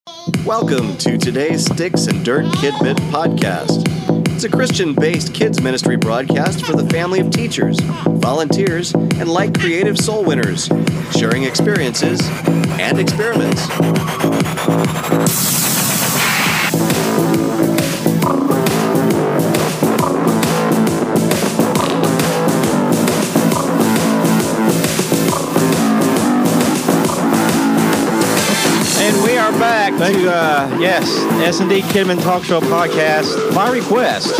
Welcome to today's Sticks and Dirt Kidmit podcast. It's a Christian-based kids ministry broadcast for the family of teachers, volunteers, and like creative soul winners, sharing experiences and experiments. And we are back to, S&D Kidmin Talk Show podcast by request.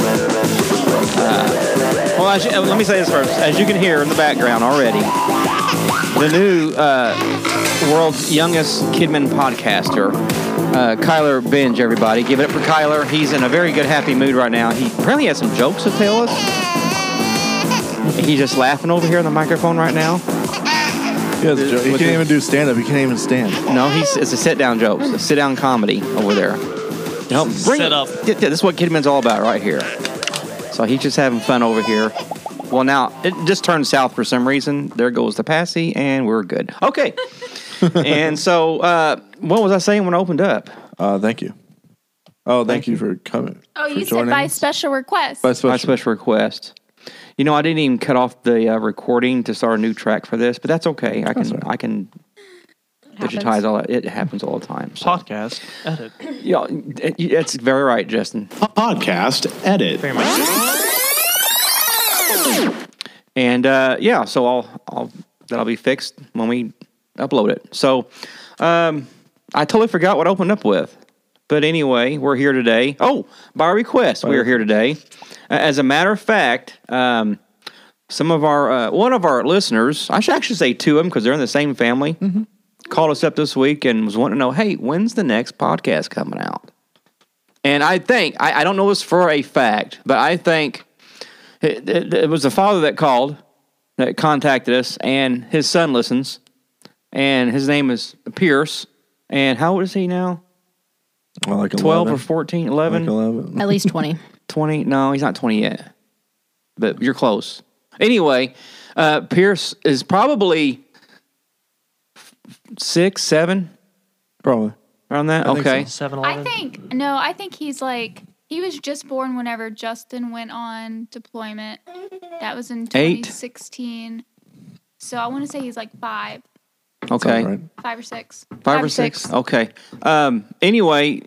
Let me say this first. As you can hear in the background already, the new world's youngest Kidmin podcaster, Kyler Binge, everybody. Give it up for Kyler. He's in a very good, happy mood right now. He apparently has some jokes to tell us. He's just laughing over here on the microphone right now. He can't even do stand-up. He can't even stand. No, it's a sit-down jokes, a sit-down comedy over there. Bring up. This is what Kidmin's all about right here. So he's just having fun over here. Well, now, it just turned south for some reason. There goes the Passy, and we're good. Okay. And so, what was I saying when I opened up? Thank you. Oh, thank you for coming. Oh, you said by special request. By special request. You know, I didn't even cut off the recording to start a new track for this, but that's okay. I can digitize all that. It happens all the time. So. Podcast edit. Yeah, it's very right, Justin. Podcast edit. Very much. And so that'll be fixed when we upload it. So I totally forgot what I opened up with. But anyway, we're here today. Oh, by request, we are here today. As a matter of fact, some of our one of our listeners, I should actually say two of them because they're in the same family, called us up this week and was wanting to know, hey, when's the next podcast coming out? And I think, I don't know this for a fact, but I think it was the father that called, that contacted us, and his son listens, and his name is Pierce, and how old is he now? Well, like 12 or 14, 11? Like 11. At least 20. 20? No, he's not 20 yet. But you're close. Anyway, Pierce is probably 6, 7? Probably. Around that? I think Okay. so. 7-Eleven. I think he's like, he was just born whenever Justin went on deployment. That was in 2016. So I want to say he's like 5. Okay. Right. 5 or 6. 5 or 6? Okay. Anyway,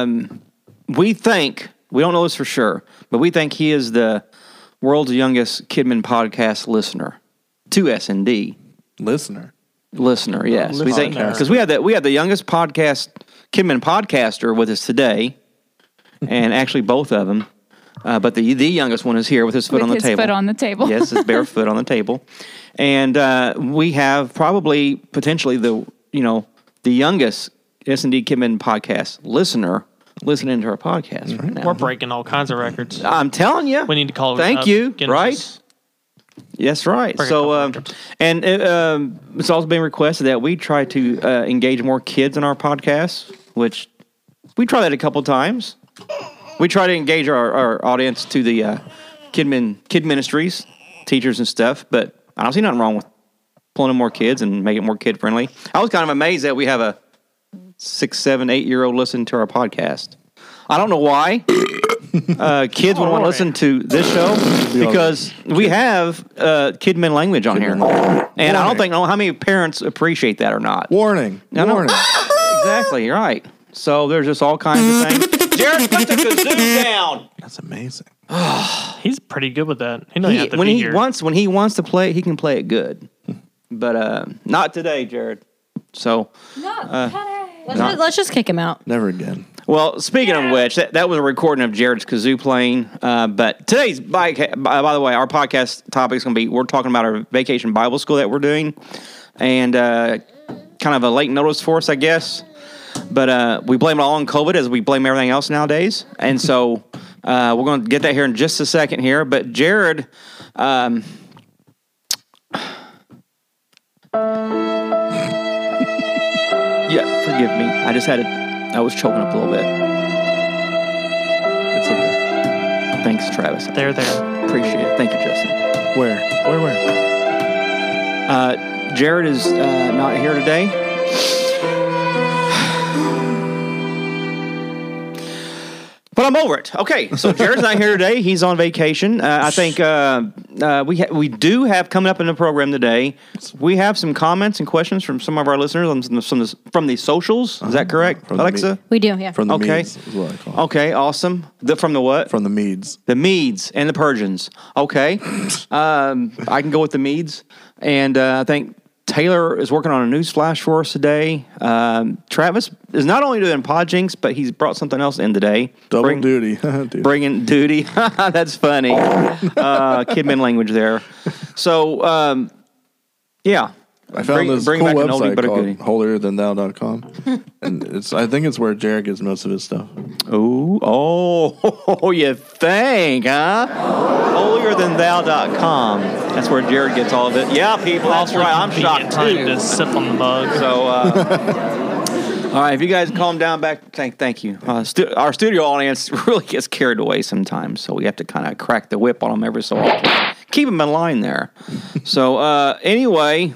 we think, we don't know this for sure, but we think he is the world's youngest Kidmin podcast listener to S&D. Listener, yes. We think, Podcaster. because we had the youngest Kidmin podcaster with us today, and actually both of them. But the youngest one is here with his foot on the table. With his foot on the table. Yes, his bare foot on the table. And we have probably potentially the youngest S&D Kidmin podcast listener listening to our podcast right now. We're breaking all kinds of records. I'm telling you. We need to call it. Thank you. Right? Yes, right. Break a So, couple records. and it's also been requested that we try to engage more kids in our podcast, which we try that a couple times. We try to engage our audience to the kid ministries, teachers and stuff, but I don't see nothing wrong with pulling in more kids and make it more kid friendly. I was kind of amazed that we have a 6, 7, 8-year-old listening to our podcast. I don't know why kids would want to listen to this show because we have Kidmin language on here, and I don't know how many parents appreciate that or not. Warning. Warning. Exactly. Right. So there's just all kinds of things. Jared, put the kazoo down. That's amazing. He's pretty good with that. He doesn't have to be here. When he wants to play, he can play it good. But not today, Jared. So Let's just kick him out. Never again. well, speaking of which, that was a recording of Jared's kazoo playing. But today's by the way, our podcast topic is going to be we're talking about our vacation Bible school that we're doing, and kind of a late notice for us, I guess. But we blame it all on COVID, as we blame everything else nowadays. And so we're going to get that here in just a second here. But Jared, yeah, forgive me. I was choking up a little bit. It's okay. Thanks, Travis. There. Appreciate it. Thank you, Justin. Where? Jared is not here today. I'm over it. Okay, so Jared's not here today. He's on vacation. I think we do have coming up in the program today. We have some comments and questions from some of our listeners from the socials. Is that correct, Alexa? We do, yeah. From the Medes is what I call it. Okay, awesome. From the what? From the Medes. The Medes and the Persians. Okay. I can go with the Medes. And I think Taylor is working on a news flash for us today. Travis is not only doing Podjinx, but he's brought something else in today. Double duty. Bringing duty. That's funny. Kidman language there. So, yeah. I found this cool website called holierthanthou.com. And I think it's where Jared gets most of his stuff. Oh, you think, huh? holierthanthou.com. That's where Jared gets all of it. Yeah, people, that's right. I'm shocked, too. To sip on the mug. So, all right, if you guys calm down back, thank you. Our studio audience really gets carried away sometimes, so we have to kind of crack the whip on them every so often. Keep them in line there. So, anyway...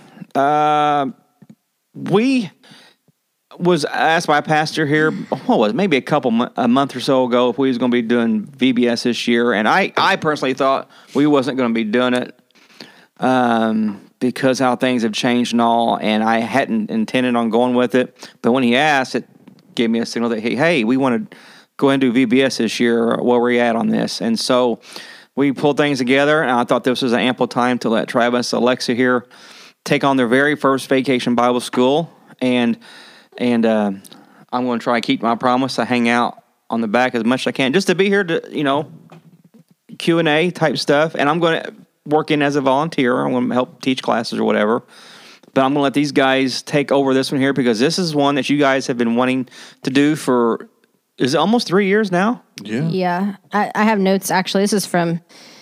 we was asked by a pastor here, maybe a month or so ago, if we was going to be doing VBS this year, and I personally thought we wasn't going to be doing it because how things have changed and all, and I hadn't intended on going with it. But when he asked, it gave me a signal that hey, we want to go ahead and do VBS this year. Where we at on this? And so we pulled things together, and I thought this was an ample time to let Travis, Alexa here take on their very first Vacation Bible School, and I'm going to try to keep my promise to hang out on the back as much as I can, just to be here to, Q&A type stuff, and I'm going to work in as a volunteer. I'm going to help teach classes or whatever, but I'm going to let these guys take over this one here because this is one that you guys have been wanting to do for, is it almost 3 years now? Yeah. Yeah. I have notes, actually. This is from...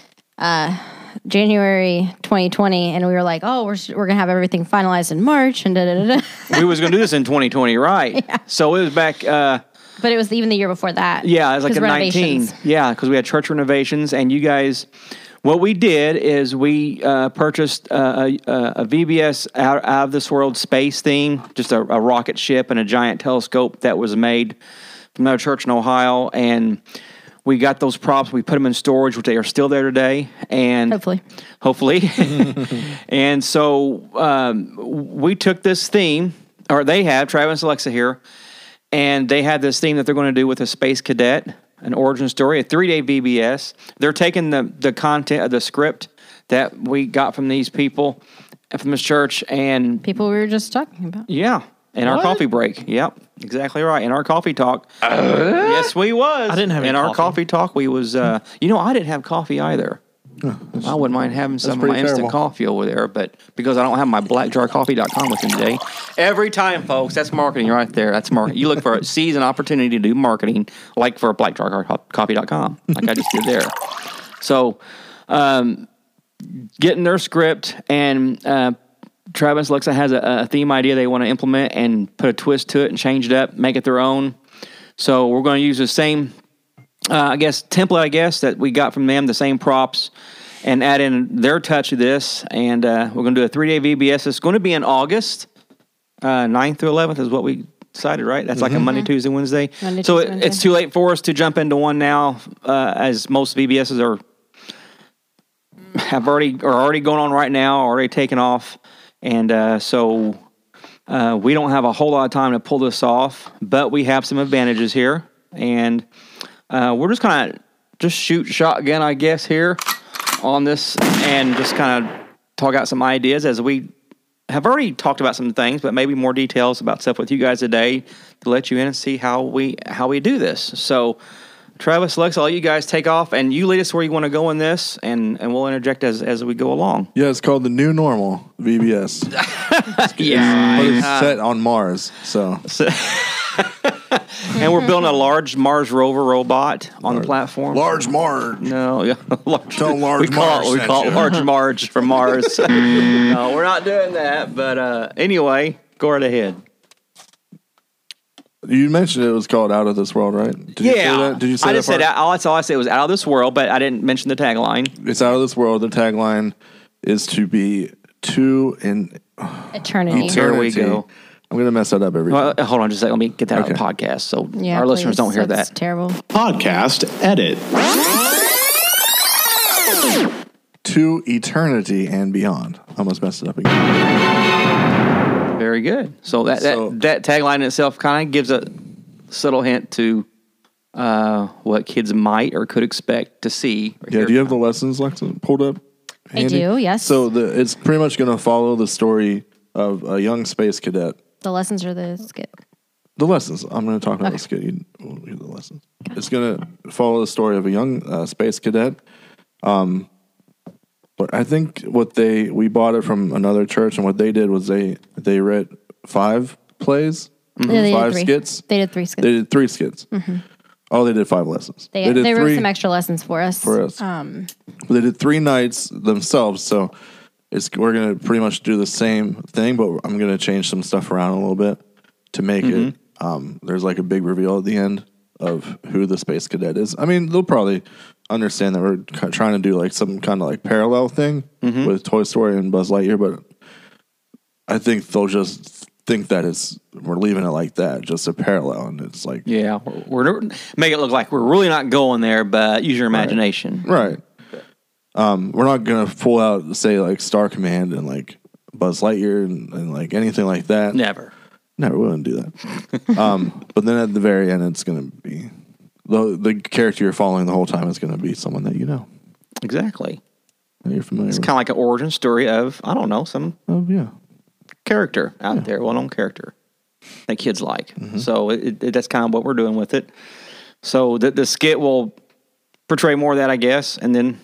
January 2020, and we were like, "Oh, we're gonna have everything finalized in March," and we was gonna do this in 2020, right? Yeah. So it was back. But it was even the year before that. Yeah, it was like in 19. Yeah, because we had church renovations, and you guys. What we did is we purchased a VBS out of this world space thing, just a rocket ship and a giant telescope that was made from another church in Ohio, and we got those props. We put them in storage, which they are still there today. And hopefully. And so we took this theme, or they have, Travis and Alexa here, and they have this theme that they're going to do with a space cadet, an origin story, a 3-day VBS. They're taking the content of the script that we got from these people, from this church, and... people we were just talking about. Yeah. In our coffee break. Yep, exactly right. In our coffee talk. Yes, we was. I didn't have any In our coffee talk, we was, I didn't have coffee either. I wouldn't mind having some of my instant coffee over there, but because I don't have my blackjarcoffee.com with me today. Every time, folks, that's marketing right there. That's marketing. You look for seize an opportunity to do marketing, like for blackjarcoffee.com, like I just did there. So, getting their script, and Travis Alexa has a theme idea they want to implement and put a twist to it and change it up, make it their own. So we're going to use the same, template, that we got from them, the same props, and add in their touch of this. And we're going to do a 3-day VBS. It's going to be in August. 9th through 11th is what we decided, right? That's like a Monday, Tuesday, Wednesday. It's too late for us to jump into one now, as most VBSs are already going on right now, already taken off. And so we don't have a whole lot of time to pull this off, but we have some advantages here. And we're just kind of shoot shotgun, I guess, here on this, and just kind of talk out some ideas, as we have already talked about some things, but maybe more details about stuff with you guys today to let you in and see how we do this. So Travis, Lex, I'll let you guys take off, and you lead us where you want to go in this, and we'll interject as we go along. Yeah, it's called the New Normal, VBS. Yeah. But it's set on Mars, so. And we're building a large Mars rover robot on the platform. Large Marge. No, yeah. Tell Large Marge. We call it Large Marge from Mars. No, we're not doing that, but anyway, go right ahead. You mentioned it was called Out of This World, right? Did you say that? Did you say I that just said all I said was Out of This World, but I didn't mention the tagline. It's Out of This World. The tagline is to be to in eternity. There we go. I'm going to mess that up every time. Hold on just a second. Let me get that out of the podcast so our listeners don't hear that. Terrible. Podcast edit. To eternity and beyond. I almost messed it up again. Very good. So that tagline in itself kind of gives a subtle hint to what kids might or could expect to see. Yeah, do you have the lessons pulled up? Handy? I do, yes. So it's pretty much going to follow the story of a young space cadet. The lessons or the skit? The lessons. I'm going to talk about the skit. We'll do the lessons. It's going to follow the story of a young space cadet. But I think we bought it from another church, and what they did was they read 5 plays, 5 skits. They did 3 skits. They did 3 skits. Mm-hmm. Oh, they did 5 lessons. They wrote some extra lessons for us. They did 3 nights themselves, so we're going to pretty much do the same thing, but I'm going to change some stuff around a little bit to make it. There's like a big reveal at the end of who the space cadet is. I mean, they'll probably understand that we're trying to do like some kind of like parallel thing with Toy Story and Buzz Lightyear, but I think they'll just think that we're leaving it like that, just a parallel, and it's like we're make it look like we're really not going there, but use your imagination, right? We're not gonna pull out say like Star Command and like Buzz Lightyear and like anything like that. Never wouldn't do that. But then at the very end, it's gonna be the character you're following the whole time is gonna be someone that you know. Exactly. You're familiar. It's kind of like an origin story of some character out there, well-known character that kids like. So that's kind of what we're doing with it. So the skit will portray more of that, I guess. And then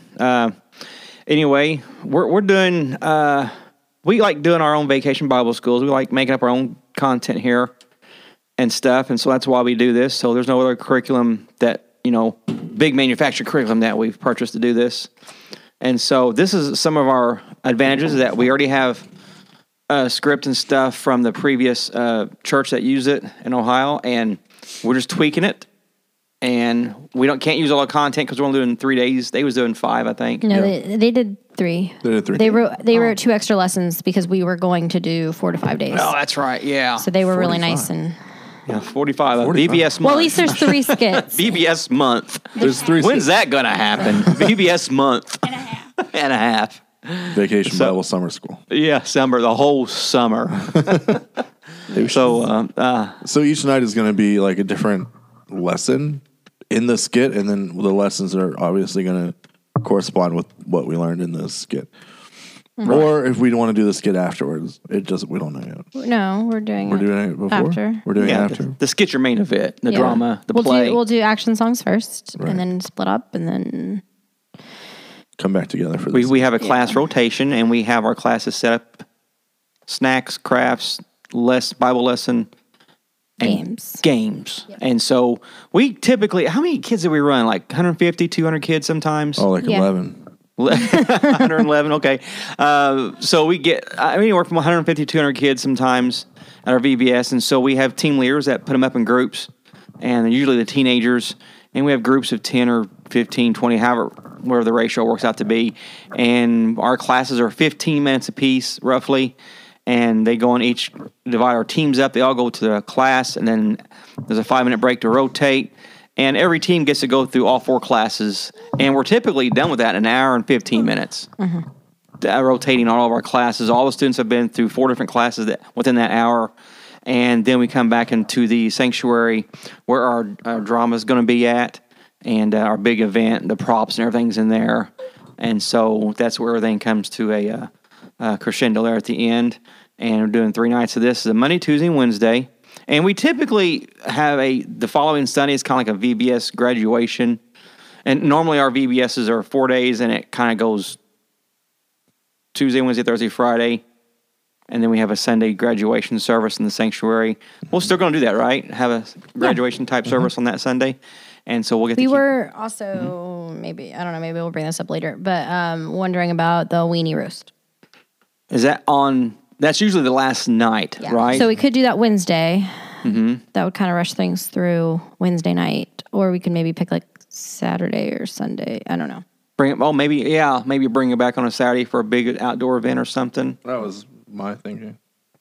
anyway, we're doing we like doing our own vacation Bible schools. We like making up our own content here and stuff, and so that's why we do this. So there's no other curriculum that big manufactured curriculum that we've purchased to do this. And so this is some of our advantages that we already have script and stuff from the previous church that used it in Ohio, and we're just tweaking it. And we can't use all the content because we're only doing 3 days. They was doing 5, I think. No, they did 3. They did 3. They wrote 2 extra lessons because we were going to do 4 to 5 days. Oh, that's right. Yeah. So they were really nice and. Yeah, 45. VBS month. Well, at least there's 3 skits. VBS month. There's 3. When's that gonna happen? VBS month and a half. Vacation Bible summer school. Yeah, the whole summer. So each night is going to be like a different lesson in the skit, and then the lessons are obviously going to correspond with what we learned in the skit. Right. Or if we want to do the skit afterwards, we don't know yet. No, we're doing it before. After. We're doing it after. The skit's your main event, the drama, the play. We'll do action songs first, and then split up, and then come back together for this. We have a class rotation, and we have our classes set up: snacks, crafts, Bible lesson, and games. Yep. And so we typically, how many kids do we run? Like 150, 200 kids sometimes? Oh, like 11. 111, okay. So we get anywhere from 150 to 200 kids sometimes at our VBS, and so we have team leaders that put them up in groups, and they're usually the teenagers, and we have groups of 10 or 15, 20, wherever the ratio works out to be, and our classes are 15 minutes apiece, roughly, and they go on divide our teams up, they all go to the class, and then there's a 5-minute break to rotate. And every team gets to go through all 4 classes, and we're typically done with that in an hour and 15 minutes. Rotating all of our classes. All the students have been through 4 different classes within that hour, and then we come back into the sanctuary where our drama is going to be at, and our big event, the props and everything's in there. And so that's where everything comes to a crescendo there at the end. And we're doing 3 nights of this. It's a Monday, Tuesday, and Wednesday. And we typically have the following Sunday is kind of like a VBS graduation. And normally our VBSs are 4 days, and it kind of goes Tuesday, Wednesday, Thursday, Friday. And then we have a Sunday graduation service in the sanctuary. We're still going to do that, right? Have a graduation type service on that Sunday. And so we'll get We were also, maybe we'll bring this up later, but wondering about the weenie roast. Is that on... That's usually the last night, right? So we could do that Wednesday. That would kind of rush things through Wednesday night. Or we could maybe pick like Saturday or Sunday. I don't know. Maybe bring it back on a Saturday for a big outdoor event or something. That was my thinking.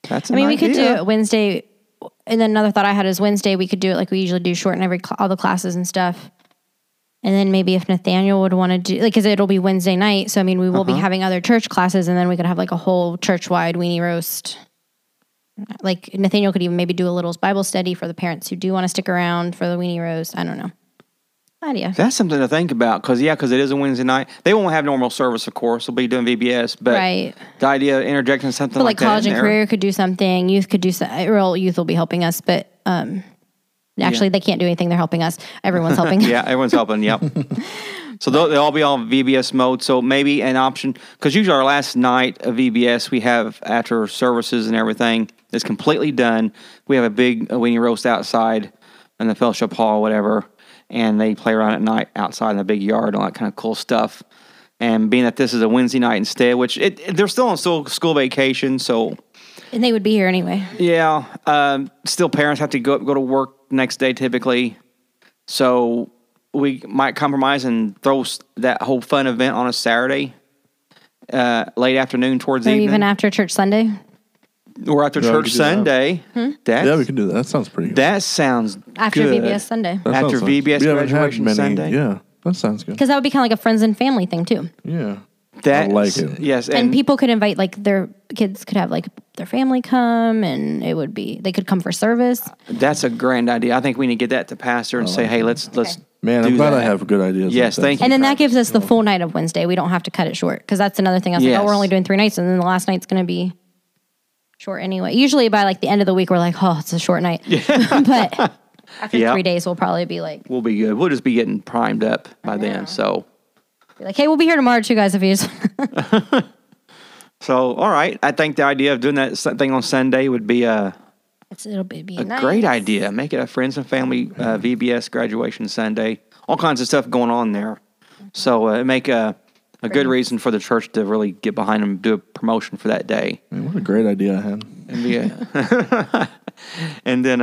That's. We could do it Wednesday. And then another thought I had is Wednesday we could do it like we usually do, shorten all the classes and stuff. And then maybe if Nathaniel would want to do, like, because it'll be Wednesday night. So, we will be having other church classes, and then we could have like a whole church-wide weenie roast. Like, Nathaniel could even maybe do a little Bible study for the parents who do want to stick around for the weenie roast. I don't know. Idea. That's something to think about, because it is a Wednesday night. They won't have normal service, of course. They'll be doing VBS, but the idea of interjecting something like that. College and career could do something. Youth could do something. Well, youth will be helping us, but actually, they can't do anything. They're helping us. Everyone's helping. Yeah, everyone's helping. Yep. So they'll all be on VBS mode. So maybe an option, because usually our last night of VBS we have after services and everything is completely done. We have a big weenie roast outside in the fellowship hall, or whatever, and they play around at night outside in the big yard, all that kind of cool stuff. And being that this is a Wednesday night instead, which they're still on school vacation, so. And they would be here anyway. Yeah. Still, parents have to go to work next day typically, so we might compromise and throw that whole fun event on a Saturday, late afternoon towards evening. Even after church Sunday? Or after church Sunday. Yeah, we can do that. That sounds pretty good. That sounds after good. VBS Sunday. After VBS graduation Sunday. Yeah, that sounds good. Because that would be kind of like a friends and family thing too. Yeah. I like it. Yes. And people could invite, like, their kids could have, like, their family come, and they could come for service. That's a grand idea. I think we need to get that to pastor and say, hey, let's Man, I'm glad I have good ideas. Yes, thank you. And then that gives us the full night of Wednesday. We don't have to cut it short, because that's another thing. I was like, we're only doing 3 nights, and then the last night's going to be short anyway. Usually by, like, the end of the week, we're like, oh, it's a short night. But after 3 days, we'll probably be like... We'll be good. We'll just be getting primed up by then, so... Like, hey, we'll be here tomorrow too, guys, if you just... So, all right. I think the idea of doing that thing on Sunday would be it'll be nice. Great idea. Make it a friends and family VBS graduation Sunday. All kinds of stuff going on there. So make a good reason for the church to really get behind them, do a promotion for that day. Man, what a great idea I had. And then,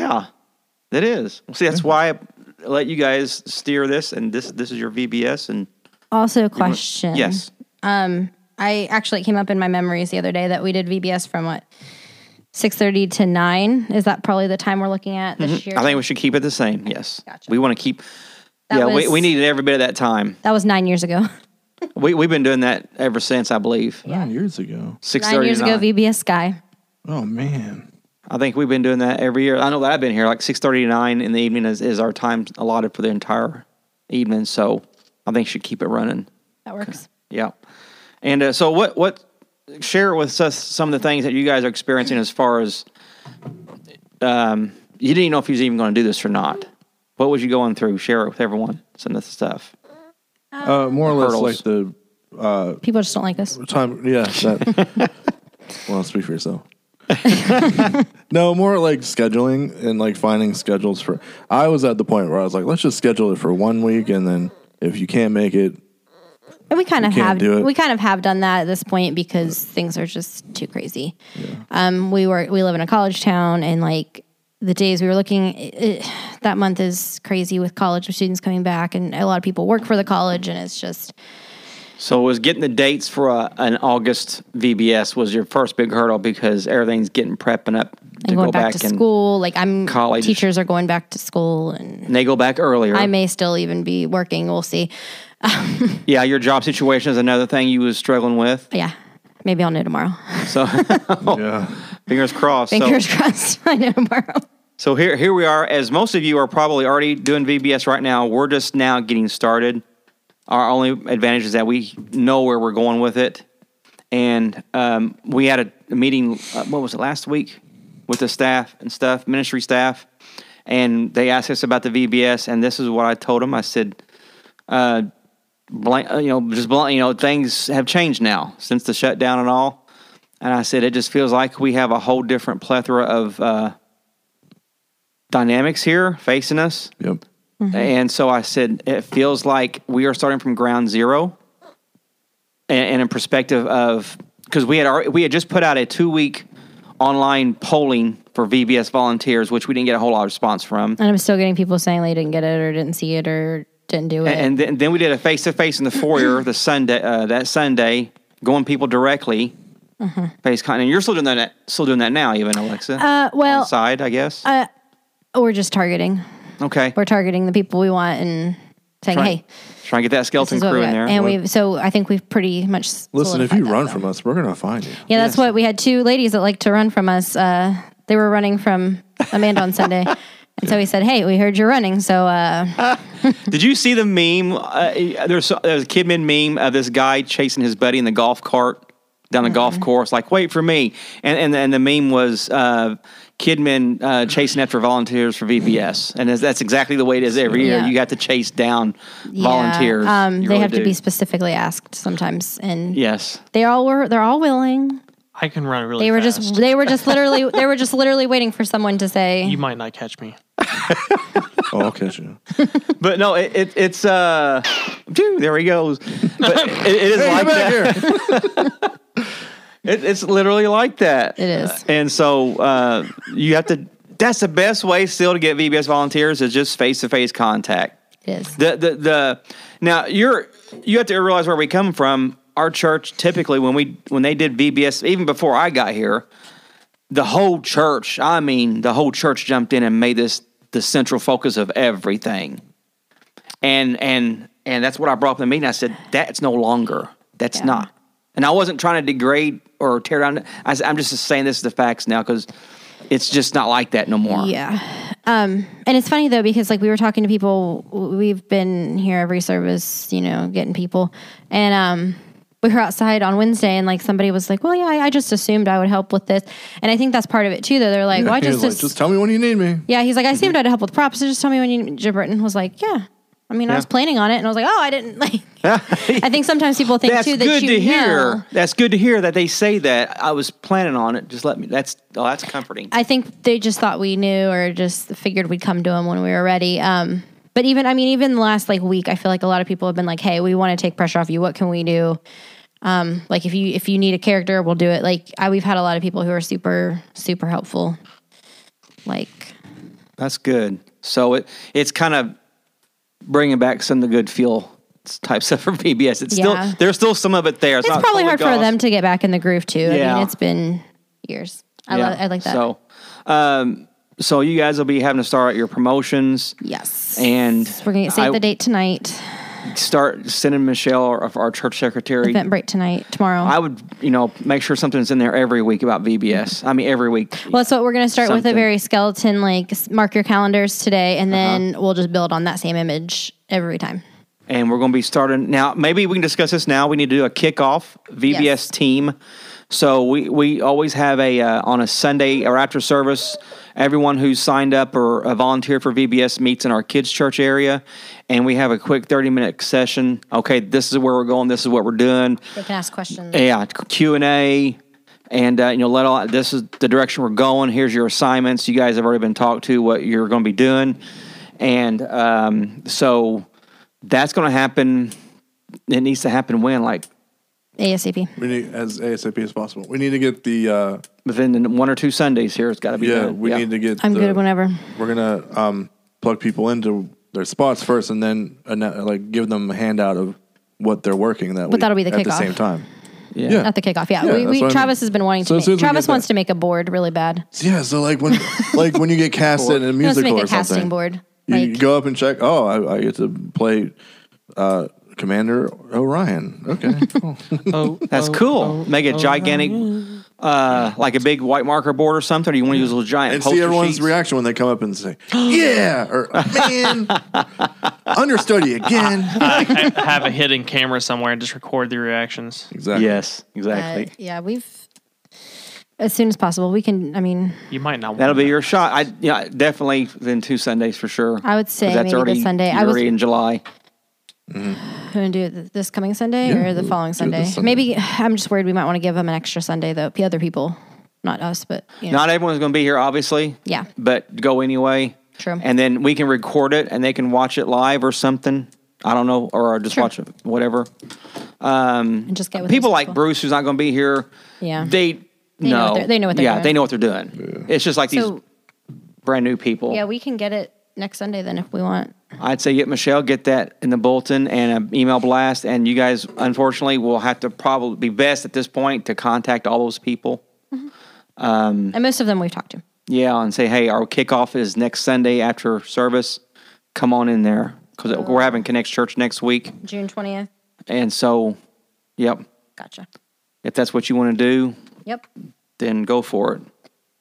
it is. See, that's why I let you guys steer this, and this is your VBS. And also, a question. Yes. I actually came up in my memories the other day that we did VBS from 6:30 to 9. Is that probably the time we're looking at this year? I think we should keep it the same. Yes. Gotcha. We want to keep. We needed every bit of that time. That was 9 years ago. We've been doing that ever since, I believe. 9 years ago. 6:30. 9 years ago, VBS Sky. Oh man. I think we've been doing that every year. I know that I've been here like 6:30 to 9 in the evening is our time allotted for the entire evening. So I think we should keep it running. That works. Yeah. And so what share with us some of the things that you guys are experiencing as far as you didn't even know if you was even going to do this or not. What was you going through? Share it with everyone, some of the stuff. More or less like the people just don't like us. Time, yeah. That, well, speak for yourself. No, more like scheduling and like finding schedules for. I was at the point where I was like, let's just schedule it for 1 week, and then if you can't make it. And we kind of have done that at this point because things are just too crazy. Yeah. We live in a college town, and like the days we were looking, that month is crazy with college students coming back, and a lot of people work for the college, and it's just. So it was getting the dates for an August VBS was your first big hurdle because everything's getting prepping up to go back to school. Like college. Teachers are going back to school, and they go back earlier. I may still even be working. We'll see. Yeah, your job situation is another thing you was struggling with. Yeah, maybe I'll know tomorrow. So, yeah, fingers crossed. Fingers crossed. I know tomorrow. So here we are. As most of you are probably already doing VBS right now, we're just now getting started. Our only advantage is that we know where we're going with it. And we had a meeting, what was it, last week? With the staff and stuff, ministry staff. And they asked us about the VBS, and this is what I told them. I said, things have changed now since the shutdown and all. And I said, it just feels like we have a whole different plethora of dynamics here facing us. Yep. Mm-hmm. And so I said, it feels like we are starting from ground zero. And in perspective of, because we had just put out a 2-week online polling for VBS volunteers, which we didn't get a whole lot of response from. And I'm still getting people saying they didn't get it or didn't see it or didn't do it. And then we did a face-to-face in the foyer that Sunday, going people directly face content. And you're still doing that now, even, Alexa. Well, on the side, I guess. We're just targeting. Okay. We're targeting the people we want and saying, hey. Trying to get that skeleton crew in there. And I think we've pretty much listen, if you run from us, we're going to find you. Yeah, that's what we had 2 ladies that like to run from us. They were running from Amanda on Sunday. And so we said, hey, we heard you're running. So, did you see the meme? There's a Kidman meme of this guy chasing his buddy in the golf cart down the golf course, like, wait for me. And the meme was Kidman chasing after volunteers for VBS. And that's exactly the way it is every year. You have to chase down volunteers. They have to be specifically asked sometimes. And yes, they're all willing. I can run really fast. They were just literally waiting for someone to say, you might not catch me. Oh, I'll catch you. But no, it's there he goes. But it is like that. It's literally like that. It is. And so you have to, that's the best way still to get VBS volunteers is just face-to-face contact. It is. Now you have to realize where we come from. Our church typically when they did VBS, even before I got here, the whole church jumped in and made this the central focus of everything. And that's what I brought up in the meeting. I said, that's no longer. That's not. And I wasn't trying to degrade or tear down. I'm just saying this is the facts now because it's just not like that no more. Yeah. And it's funny, though, because, like, we were talking to people. We've been here every service, getting people. And we were outside on Wednesday, and, like, somebody was like, well, yeah, I just assumed I would help with this. And I think that's part of it, too, though. They're like, well, just tell me when you need me. Yeah, he's like, I assumed I'd help with props, so just tell me when you need me. Jim Burton was like, yeah. I mean, I was planning on it, and I was like, oh, I didn't, like... I think sometimes people think, too, that good to hear. That's good to hear that they say that. I was planning on it. Just let me... That's comforting. I think they just thought we knew or just figured we'd come to them when we were ready. But even the last, like, week, I feel like a lot of people have been like, hey, we want to take pressure off you. What can we do? Like, if you need a character, we'll do it. Like, we've had a lot of people who are super, super helpful. Like... That's good. So it's kind of... bringing back some of the good feel type stuff for VBS. There's still some of it there. It's probably hard for them to get back in the groove too. Yeah. I mean, it's been years. I like that. So you guys will be having to start your promotions. Yes. And we're going to save the date tonight. Start sending Michelle, our church secretary. Eventbrite tomorrow. I would, make sure something's in there every week about VBS. I mean, every week. Well, so we're going to start with a very skeleton, like, mark your calendars today, and then we'll just build on that same image every time. And we're going to be starting now. Maybe we can discuss this now. We need to do a kickoff VBS team. So we always have on a Sunday or after service, everyone who's signed up or volunteered for VBS meets in our kids' church area, and we have a quick 30-minute session. Okay, this is where we're going. This is what we're doing. They can ask questions. Yeah, Q&A, and this is the direction we're going. Here's your assignments. You guys have already been talked to what you're going to be doing, and so that's going to happen. It needs to happen when, like. ASAP. We need as ASAP as possible. We need to get the within 1 or 2 Sundays here. It's got to be done. We need to get. I'm good whenever. We're gonna plug people into their spots first, and then give them a handout of what they're working that week. But that'll be the kickoff at the same time. Yeah. At the kickoff. Yeah. Travis has been wanting to. Travis wants to make a board really bad. Yeah. So when you get casted in a musical or something, casting board. You go up and check. Oh, I get to play. Commander Orion. Okay. Cool. That's cool. Make a gigantic, like a big white marker board or something, or you want to use a little giant and poster see everyone's sheets? reaction when they come up and say, yeah, or man, understudy again. Have a hidden camera somewhere and just record the reactions. Exactly. Yes, exactly. We've, as soon as possible, we can, You might not want that'll be your shot. Definitely within 2 Sundays for sure. I would say that's maybe this Sunday. I was in July. Mm-hmm. Going to do it this coming Sunday or the following Sunday? Maybe I'm just worried we might want to give them an extra Sunday, though. The other people, not us, but not everyone's going to be here, obviously. Yeah, but go anyway. True. And then we can record it, and they can watch it live or something. I don't know, or just watch it, whatever. And just get with people like Bruce, who's not going to be here. Yeah, they know what they're doing. Yeah, they know what they're doing. Yeah. It's just like these brand new people. Yeah, we can get it next Sunday then if we want. I'd say get Michelle, get that in the bulletin and an email blast. And you guys, unfortunately, will have to probably be best at this point to contact all those people. And most of them we've talked to. Yeah, and say, hey, our kickoff is next Sunday after service. Come on in there because we're having Connect Church next week. June 20th. And so, yep. Gotcha. If that's what you want to do, yep, then go for it.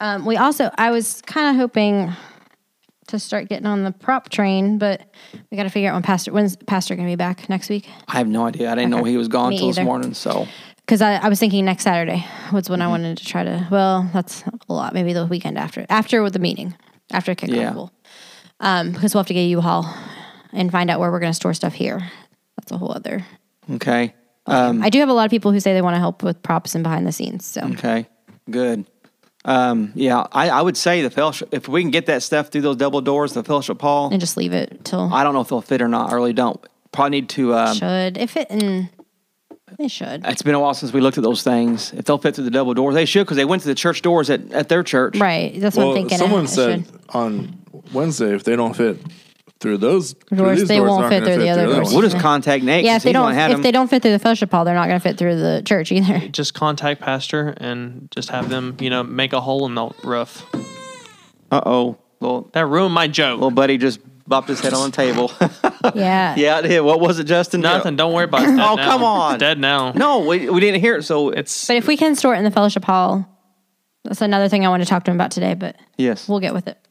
I was kind of hoping to start getting on the prop train, but we got to figure out when's Pastor going to be back next week? I have no idea. I didn't know he was gone till this morning, so. Because I was thinking next Saturday was when I wanted to try to, well, that's a lot. Maybe the weekend after with the meeting, after kickoff. Yeah. Because we'll have to get a U-Haul and find out where we're going to store stuff here. That's a whole other. Okay. I do have a lot of people who say they want to help with props and behind the scenes. So. Okay, good. Yeah, I would say the fellowship, if we can get that stuff through those double doors, the fellowship hall. And just leave it till. I don't know if they'll fit or not. I really don't. Probably need to. Should. If it. They should. It's been a while since we looked at those things. If they'll fit through the double doors, they should because they went to the church doors at their church. Right. That's what I'm thinking. Someone said on Wednesday if they don't fit through those doors, they won't fit through the other doors. We'll just contact Nate. Yeah, if they don't fit through the fellowship hall, they're not going to fit through the church either. Just contact Pastor and just have them, make a hole in the roof. Uh-oh. Well, that ruined my joke. Little buddy just bopped his head on the table. Yeah. Yeah, it did. What was it, Justin? Nothing. Don't worry about it. Oh, come on. It's dead now. No, we didn't hear it, so it's... But if we can store it in the fellowship hall, that's another thing I want to talk to him about today, but yes, we'll get with it.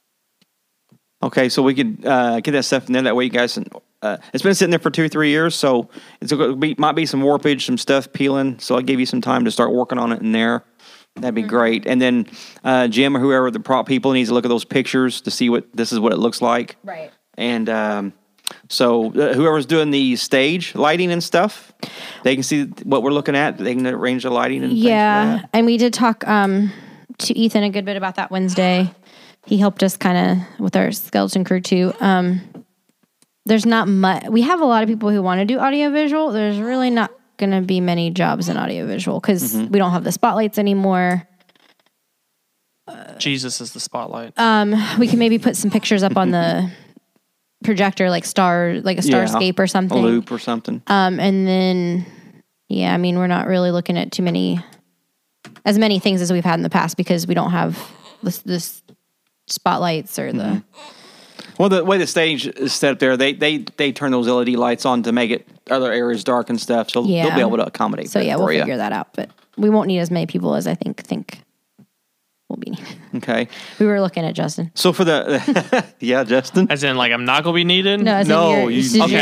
Okay, so we could get that stuff in there. That way you guys... it's been sitting there for 2-3 years, so might be some warpage, some stuff peeling, so I'll give you some time to start working on it in there. That'd be great. And then Jim or whoever the prop people needs to look at those pictures to see what it looks like. Right. And so whoever's doing the stage lighting and stuff, they can see what we're looking at. They can arrange the lighting and things like that. And we did talk to Ethan a good bit about that Wednesday. He helped us kind of with our skeleton crew too. There's not much. We have a lot of people who want to do audiovisual. There's really not going to be many jobs in audiovisual because we don't have the spotlights anymore. Jesus is the spotlight. We can maybe put some pictures up on the projector, like a starscape or something, a loop or something. And then, we're not really looking at as many things as we've had in the past because we don't have this spotlights or the. Well, the way the stage is set up there, they turn those LED lights on to make it other areas dark and stuff. So they'll be able to accommodate. So we'll figure that out. But we won't need as many people as I think will be needed. Okay. We were looking at Justin. So for the Justin, as in I'm not gonna be needed. No, I'm already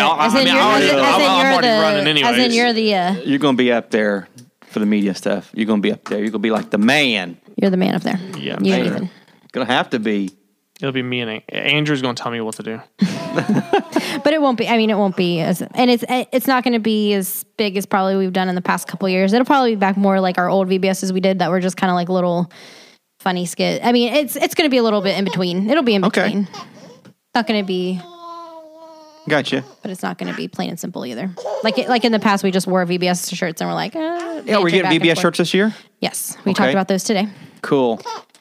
running anyway. As in you're the. You're gonna be up there for the media stuff. You're gonna be up there. You're gonna be like the man. You're the man up there. Yeah, you and Ethan. Gonna have to be. It'll be me and Andrew's going to tell me what to do. But it won't be. It won't be it's not going to be as big as probably we've done in the past couple of years. It'll probably be back more like our old VBSs we did that were just kind of like little funny skit. It's going to be a little bit in between. It'll be in between. Okay. Not going to be. Gotcha. But it's not going to be plain and simple either. Like in the past, we just wore VBS shirts and we're like, yeah, we're getting VBS shirts this year. Yes, we talked about those today. Cool.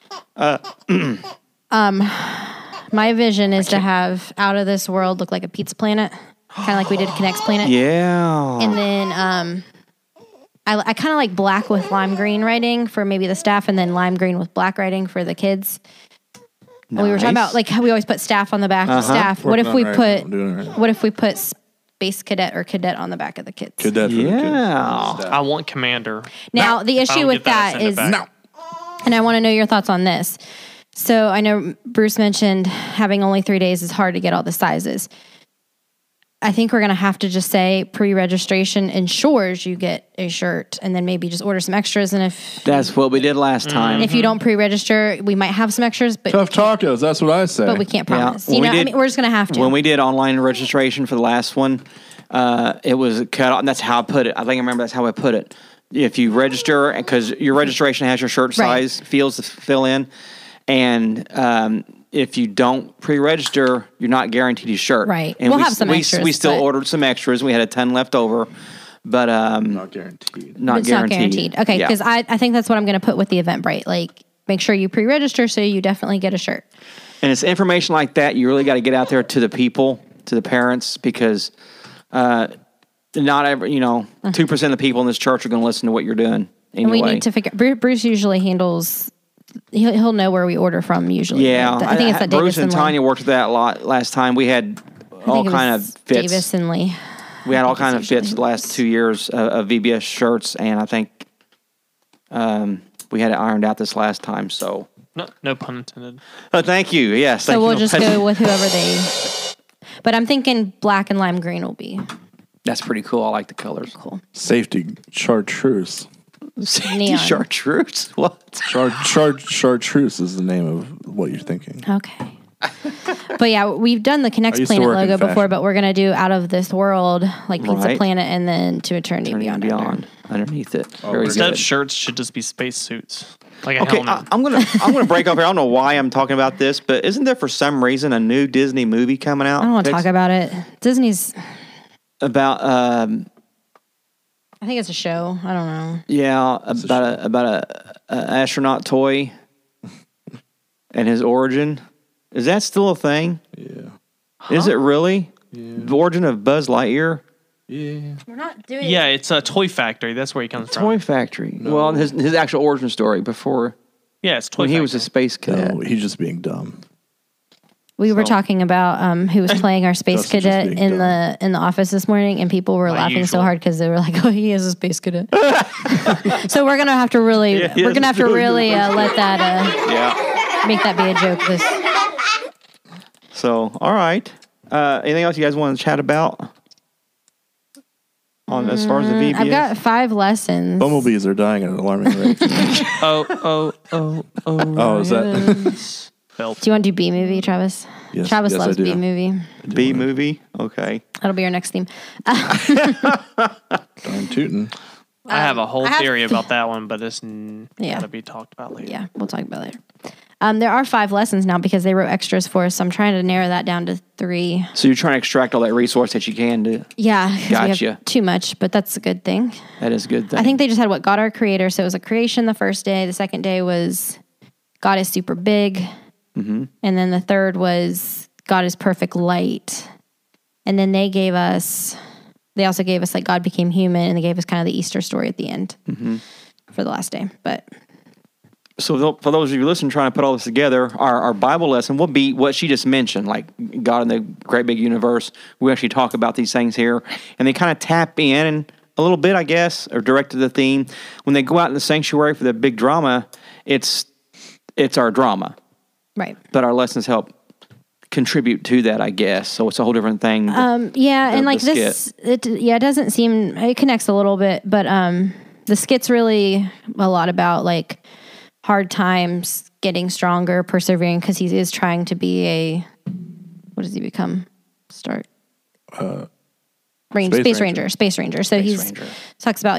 My vision is to have Out of This World look like a pizza planet, kind of like we did Connect's Planet. Yeah. And then I kind of like black with lime green writing for maybe the staff, and then lime green with black writing for the kids. Nice. We were talking about like how we always put staff on the back of staff. What if we put Space Cadet or Cadet on the back of the kids? Cadet for the kids. I want Commander. Now the issue with that is, and I want to know your thoughts on this. So I know Bruce mentioned having only 3 days is hard to get all the sizes. I think we're going to have to just say pre-registration ensures you get a shirt and then maybe just order some extras. And if that's what we did last time. If you don't pre-register, we might have some extras. But tough tacos, that's what I say. But we can't promise. Yeah. We're just going to have to. When we did online registration for the last one, it was cut off. And that's how I put it. I think I remember that's how I put it. If you register, because your registration has your shirt size fields to fill in. And if you don't pre-register, you're not guaranteed a shirt. Right. And we'll have some extras. We still ordered some extras. We had a ton left over, but not guaranteed. Not guaranteed. Okay, because I think that's what I'm going to put with the Eventbrite. Like, make sure you pre-register so you definitely get a shirt. And it's information like that. You really got to get out there to the people to the parents because not every 2% of the people in this church are going to listen to what you're doing anyway. And we need to figure. Bruce usually handles. He'll know where we order from usually. Yeah, I think it's that Bruce Davis and Tanya worked with that a lot last time. We had all kind of fits. Davis and Lee. We had all kind of fits the last 2 years of VBS shirts, and I think we had it ironed out this last time. So no pun intended. Oh, thank you. Yes. So we'll just go with whoever they. But I'm thinking black and lime green will be That's pretty cool. I like the colors. cool. Safety chartreuse. Neon. Chartreuse? What? Chartreuse is the name of what you're thinking. Okay. But yeah, we've done the I Connect used to Planet work in logo before, fashion. but we're gonna do Out of This World, like Pizza Right. Planet, and then To Eternity Turning Beyond. underneath it. Very Instead good. of shirts, should just be space suits, like a Okay, helmet. I'm gonna break up here. I don't know why I'm talking about this, but isn't there for some reason a new Disney movie coming out? I don't want to Fix- talk about it. Disney's. about I think it's a show. I don't know. yeah about a astronaut toy and his origin. Is that still a thing? Yeah. Is it really? The origin of Buzz Lightyear? Yeah. We're not doing. Yeah, it's a toy factory. That's where he comes Toy from. Factory. Well, his actual origin story before Yeah, it's toy when factory. he was a space cadet. No, he's just being dumb. We were talking about who was playing our space Justin's just cadet being in the office this morning, and people were laughing so usual. hard because they were like, "Oh, he is a space cadet." So we're gonna have to really, Yeah, we're gonna have to yes. really let that Yeah. make that be a joke. This So, all right. Anything else you guys want to chat about? On as far as the VBS? I've got 5 lessons. Bumblebees are dying at an alarming rate. Oh, Oh, is that? Belt. Do you want to do B movie, Travis? Yes, Travis yes, I loves do. B movie. B movie. Okay. That'll be our next theme. Darn tootin'. I have a whole I have theory th- about that one, but it's Yeah. gotta be talked about later. Yeah, we'll talk about it later. There are 5 lessons now because they wrote extras for us. So I'm trying to narrow that down to 3. So you're trying to extract all that resource that you can to. Yeah, 'cause we Gotcha. have too much, but that's a good thing. That is a good thing. I think they just had what God our Creator. So it was a creation the first day. The second day was God is super big. Mm-hmm. And then the third was God is perfect light. And then they also gave us like God became human, and they gave us kind of the Easter story at the end for the last day. But So for those of you listening, trying to put all this together, our Bible lesson will be what she just mentioned, like God in the great big universe. We actually talk about these things here, and they kind of tap in a little bit, I guess, or direct to the theme. When they go out in the sanctuary for the big drama, it's our drama, right. but our lessons help contribute to that, I guess. So it's a whole different thing. Yeah, and the like this, it doesn't seem, it connects a little bit, but the skit's really a lot about like hard times, getting stronger, persevering, because he is trying to be what does he become? Space Space Ranger. Ranger. Space Ranger. So Ranger. talks about,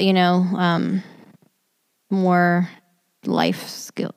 more life skill,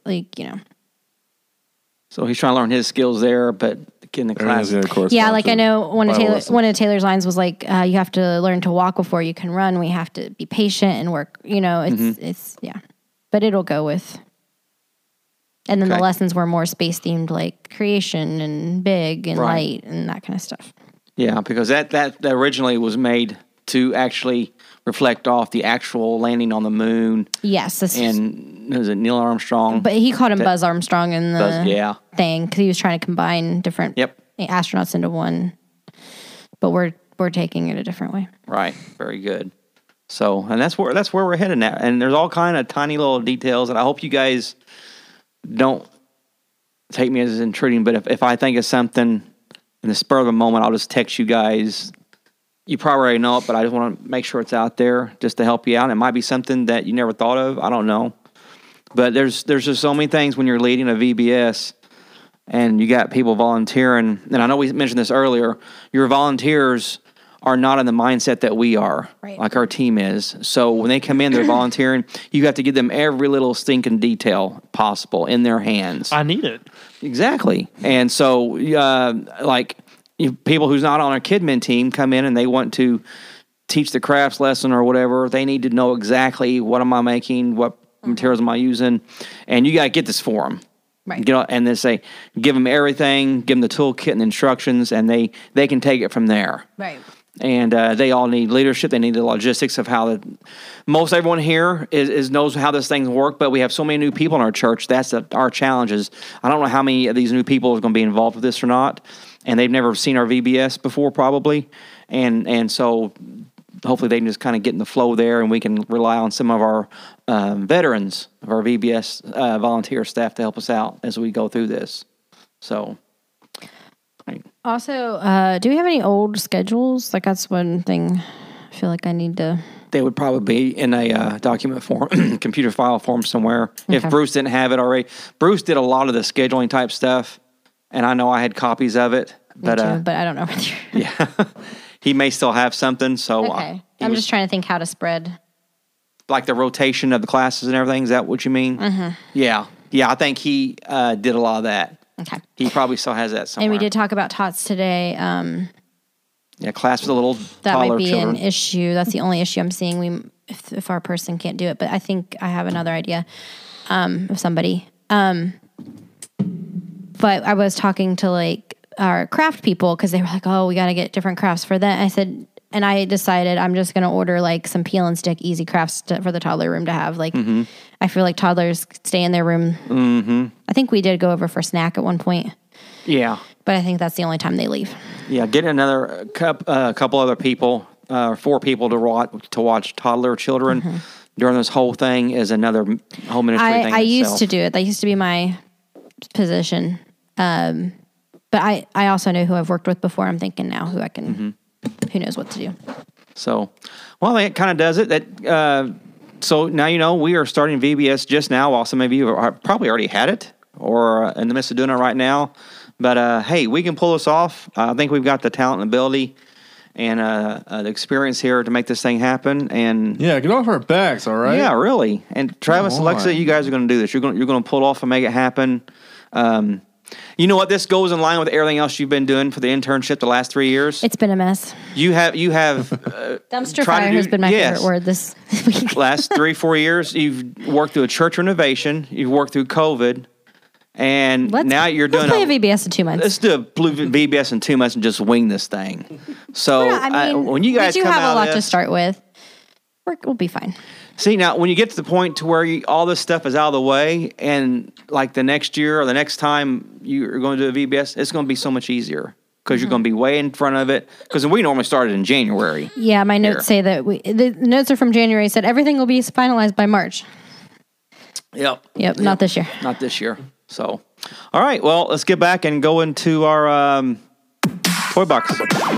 So he's trying to learn his skills there, but in the class. Everything's gonna correspond Yeah, like to I know one of Bible lesson. Taylor's lines was like, "You have to learn to walk before you can run. We have to be patient and work." It's yeah, but it'll go with. And then Okay. the lessons were more space themed, like creation and big and Right. light and that kind of stuff. Yeah, because that originally was made to actually reflect off the actual landing on the moon. Yes, And was it Neil Armstrong? but he called him Buzz Armstrong in the yeah. thing because he was trying to combine different Yep. astronauts into one. But we're taking it a different way. Right. Very good. So, and that's where we're heading at. And there's all kind of tiny little details, and I hope you guys don't take me as intruding. But if I think of something in the spur of the moment, I'll just text you guys. You probably already know it, but I just want to make sure it's out there just to help you out. It might be something that you never thought of. I don't know. But there's just so many things when you're leading a VBS and you got people volunteering. And I know we mentioned this earlier. Your volunteers are not in the mindset that we are, Right. like our team is. So when they come in, they're volunteering. You have to give them every little stinking detail possible in their hands. I need it. Exactly. And so, people who's not on our KidMin team come in and they want to teach the crafts lesson or whatever. They need to know exactly what am I making, what materials am I using, and you got to get this for them. Right. And then say, give them everything, give them the toolkit and the instructions, and they can take it from there. Right. And they all need leadership. They need the logistics of how most everyone here knows how this thing works. But we have so many new people in our church. That's our challenge. Is I don't know how many of these new people are going to be involved with this or not, and they've never seen our VBS before probably, and so hopefully they can just kind of get in the flow there, and we can rely on some of our veterans of our VBS volunteer staff to help us out as we go through this. So. Also, do we have any old schedules? Like, that's one thing I feel like I need to... They would probably be in a document form, computer file form somewhere. Okay. If Bruce didn't have it already. Bruce did a lot of the scheduling type stuff, and I know I had copies of it. But, Me too, but I don't know whether yeah. He may still have something, so... Okay. I'm just trying to think how to spread... Like the rotation of the classes and everything, is that what you mean? Mm-hmm. Yeah. Yeah, I think he did a lot of that. Okay. He probably still has that somewhere. And we did talk about tots today. Yeah, class with a little that taller might be children. an issue. That's the only issue I'm seeing. If our person can't do it, but I think I have another idea of somebody. But I was talking to like our craft people because they were like, "Oh, we got to get different crafts for that." I said, and I decided I'm just going to order like some peel and stick easy crafts for the toddler room to have. Like, I feel like toddlers stay in their room. Mm-hmm. I think we did go over for snack at one point. Yeah. But I think that's the only time they leave. Yeah, getting another couple other people, 4 people to watch toddler children during this whole thing is another whole ministry thing. I used to do it. That used to be my position. But I also know who I've worked with before. I'm thinking now who I can, who knows what to do. So, well, that kind of does it. That so now you know we are starting VBS just now. While some of you have probably already had it or in the midst of doing it right now. But hey, we can pull this off. I think we've got the talent and ability and the experience here to make this thing happen. And yeah, get off our backs, all right? Yeah, really. And Travis, Alexa, you guys are going to do this. You're going to pull it off and make it happen. You know what? This goes in line with everything else you've been doing for the internship the last 3 years. It's been a mess. You have dumpster fire has been my favorite word this week. Last 3-4 years, you've worked through a church renovation. You've worked through COVID. And now you're doing... Let's play a VBS in 2 months. Let's do a VBS in 2 months and just wing this thing. So when you guys we do come have out a lot of this, to start with. We'll be fine. See, now, when you get to the point to where all this stuff is out of the way, and like the next year or the next time you're going to do a VBS, it's going to be so much easier because you're going to be way in front of it. Because we normally started in January. Yeah, my notes say that the notes are from January. Said everything will be finalized by March. Yep. Not this year. Not this year. So, all right. Well, let's get back and go into our toy box.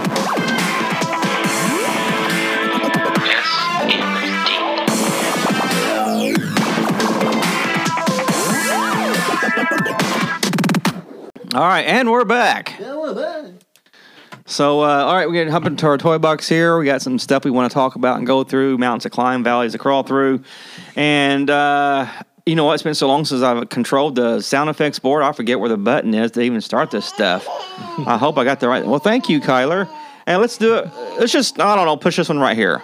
All right, and we're back. Yeah, we're back. So, all right, we're going to hop into our toy box here. We got some stuff we want to talk about and go through, mountains to climb, valleys to crawl through. And, you know what? It's been so long since I've controlled the sound effects board. I forget where the button is to even start this stuff. I hope I got the right... Well, thank you, Kyler. And let's do it. Let's just, I don't know, push this one right here.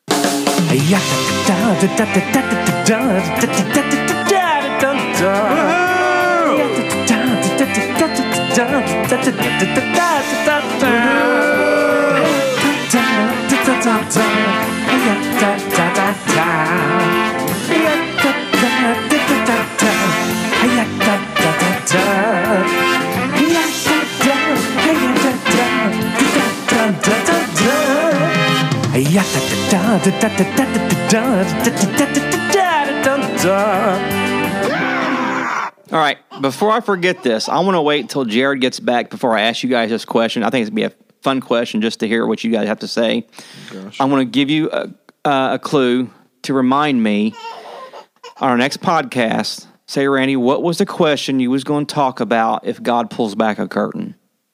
All right, before I forget this, I want to wait until Jared gets back before I ask you guys this question. I think it's going to be a fun question just to hear what you guys have to say. I want to give you a clue to remind me on our next podcast. Say, Randy, what was the question you was going to talk about if God pulls back a curtain?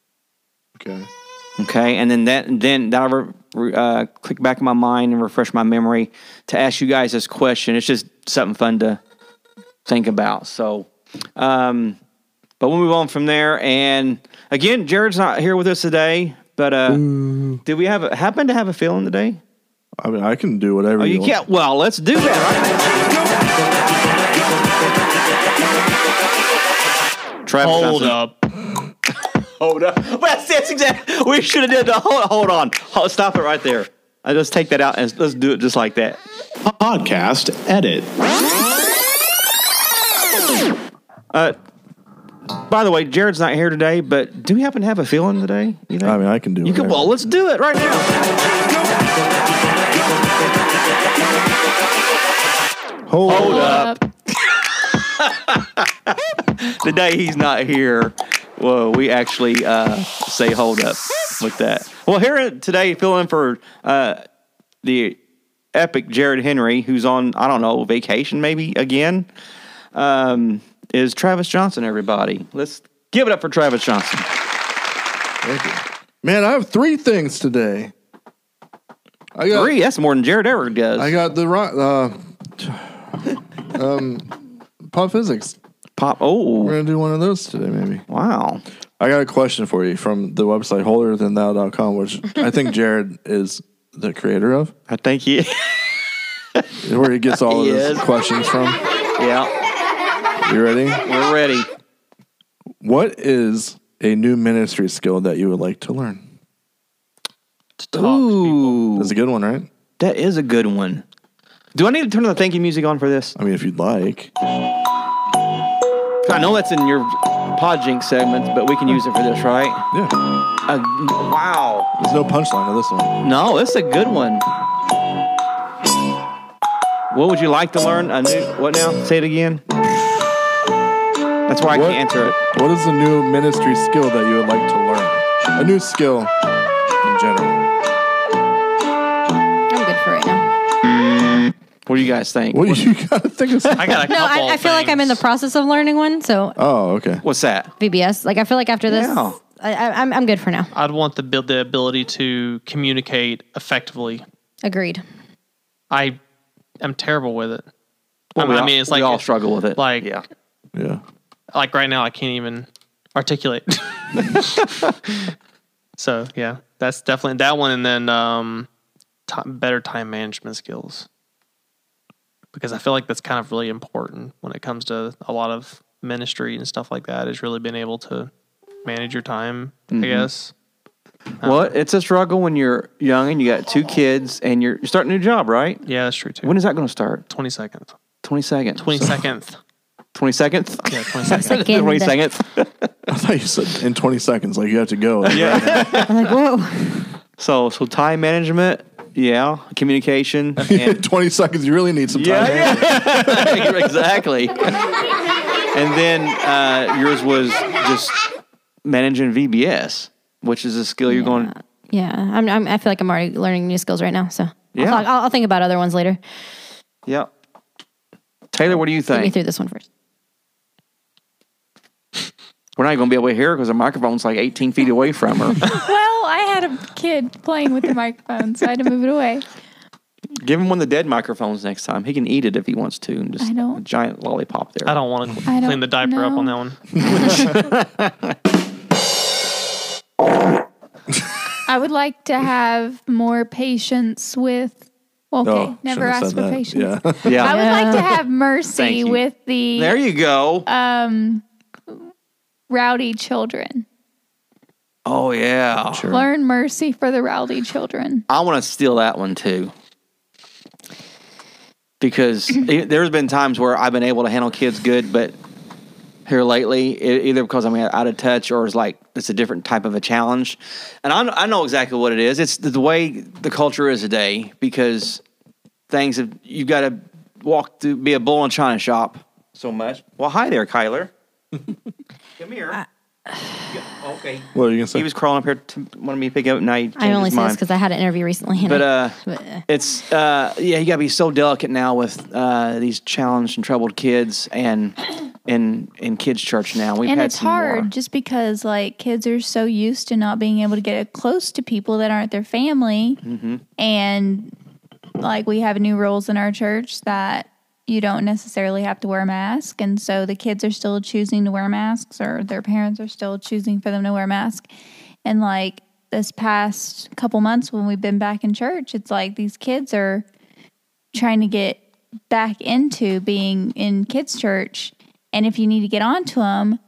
Okay, and then that'll click back in my mind and refresh my memory to ask you guys this question. It's just something fun to think about. So, but we'll move on from there. And again, Jared's not here with us today. But did we happen to have a feeling today? I mean, I can do whatever you want. Can't. Well, let's do that. Travis Hold Johnson. up. Hold up. That's exactly. We should have did the hold on. Stop it right there. I just take that out and let's do it just like that. Podcast edit. By the way, Jared's not here today, but do we happen to have a fill-in today? You think? I mean, I can do it. You can. Well, let's do it right now. Hold up. The day he's not here, well, we actually say hold up with that. Well, here today, fill in for the epic Jared Henry, who's on, I don't know, vacation maybe again, is Travis Johnson, everybody. Let's give it up for Travis Johnson. Thank you. Man, I have 3 things today. I got 3? That's more than Jared ever does. I got the pop physics. We're gonna do one of those today, maybe. Wow. I got a question for you from the website holderthanthou.com, which I think Jared is the creator of. I think he Where he gets all of his questions from. Yeah. You ready? We're ready. What is a new ministry skill that you would like to learn? To talk to people. Ooh. That's a good one, right? That is a good one. Do I need to turn the thank you music on for this? I mean, if you'd like. I know that's in your Podjink segments, but we can use it for this, right? Yeah. Wow. There's no punchline to this one. No, it's a good one. What would you like to learn? A new what now? Say it again. That's why I can't answer it. What is a new ministry skill that you would like to learn? A new skill in general. I'm good for right now. What do you guys think? What do you gotta think of? I got a No, couple I feel like I'm in the process of learning one. So Oh, okay. What's that? VBS. Like I feel like after this, Yeah. I'm good for now. I'd want the ability to communicate effectively. Agreed. I am terrible with it. Well, I mean, it's like we all struggle with it. Like, yeah. Yeah. like right now, I can't even articulate. So yeah, that's definitely that one, and then better time management skills, because I feel like that's kind of really important when it comes to a lot of ministry and stuff like that. Is really being able to manage your time, I guess. Well, it's a struggle when you're young and you got 2 kids and you're starting a new job, right? Yeah, that's true too. When is that going to start? 22nd. 22nd. 22nd. 22nd? Yeah, 22nd. Second. 22nd. I thought you said in 20 seconds, like you have to go. Yeah. I'm like, whoa. So time management, yeah, communication. In And 20 seconds, you really need some time. yeah. Exactly. And then yours was just managing VBS, which is a skill you're going. Yeah, I feel like I'm already learning new skills right now. So Yeah. I'll think about other ones later. Yeah. Taylor, what do you Get me think? through this one first. We're not going to be able to hear her because the microphone's like 18 feet away from her. Well, I had a kid playing with the microphone, so I had to move it away. Give him one of the dead microphones next time. He can eat it if he wants to. And just I don't- a giant lollipop there. I don't want to I don't clean the diaper up know. on that one. I would like to have more patience with. Okay, Oh, never shouldn't have asked said for that. patience. Yeah. Yeah. I would like to have Thank mercy you. with the There you go. rowdy children. Oh, yeah. Sure. Learn mercy for the rowdy children. I want to steal that one too. Because there's been times where I've been able to handle kids good, but here lately, either because I'm out of touch or it's a different type of a challenge. And I know exactly what it is. It's the way the culture is today, because you've got to be a bull in a china shop so much. Well, hi there, Kyler. Come here. Okay. What are you going to say? He was crawling up here, wanted me to pick up, and now he I changed only his say this mind. because I had an interview recently. And But it's you got to be so delicate now with these challenged and troubled kids, and in kids' church now. We've And had it's some hard more. just because kids are so used to not being able to get close to people that aren't their family. Mm-hmm. And we have new rules in our church that you don't necessarily have to wear a mask. And so the kids are still choosing to wear masks, or their parents are still choosing for them to wear a mask. And this past couple months when we've been back in church, it's these kids are trying to get back into being in kids' church. And if you need to get onto them,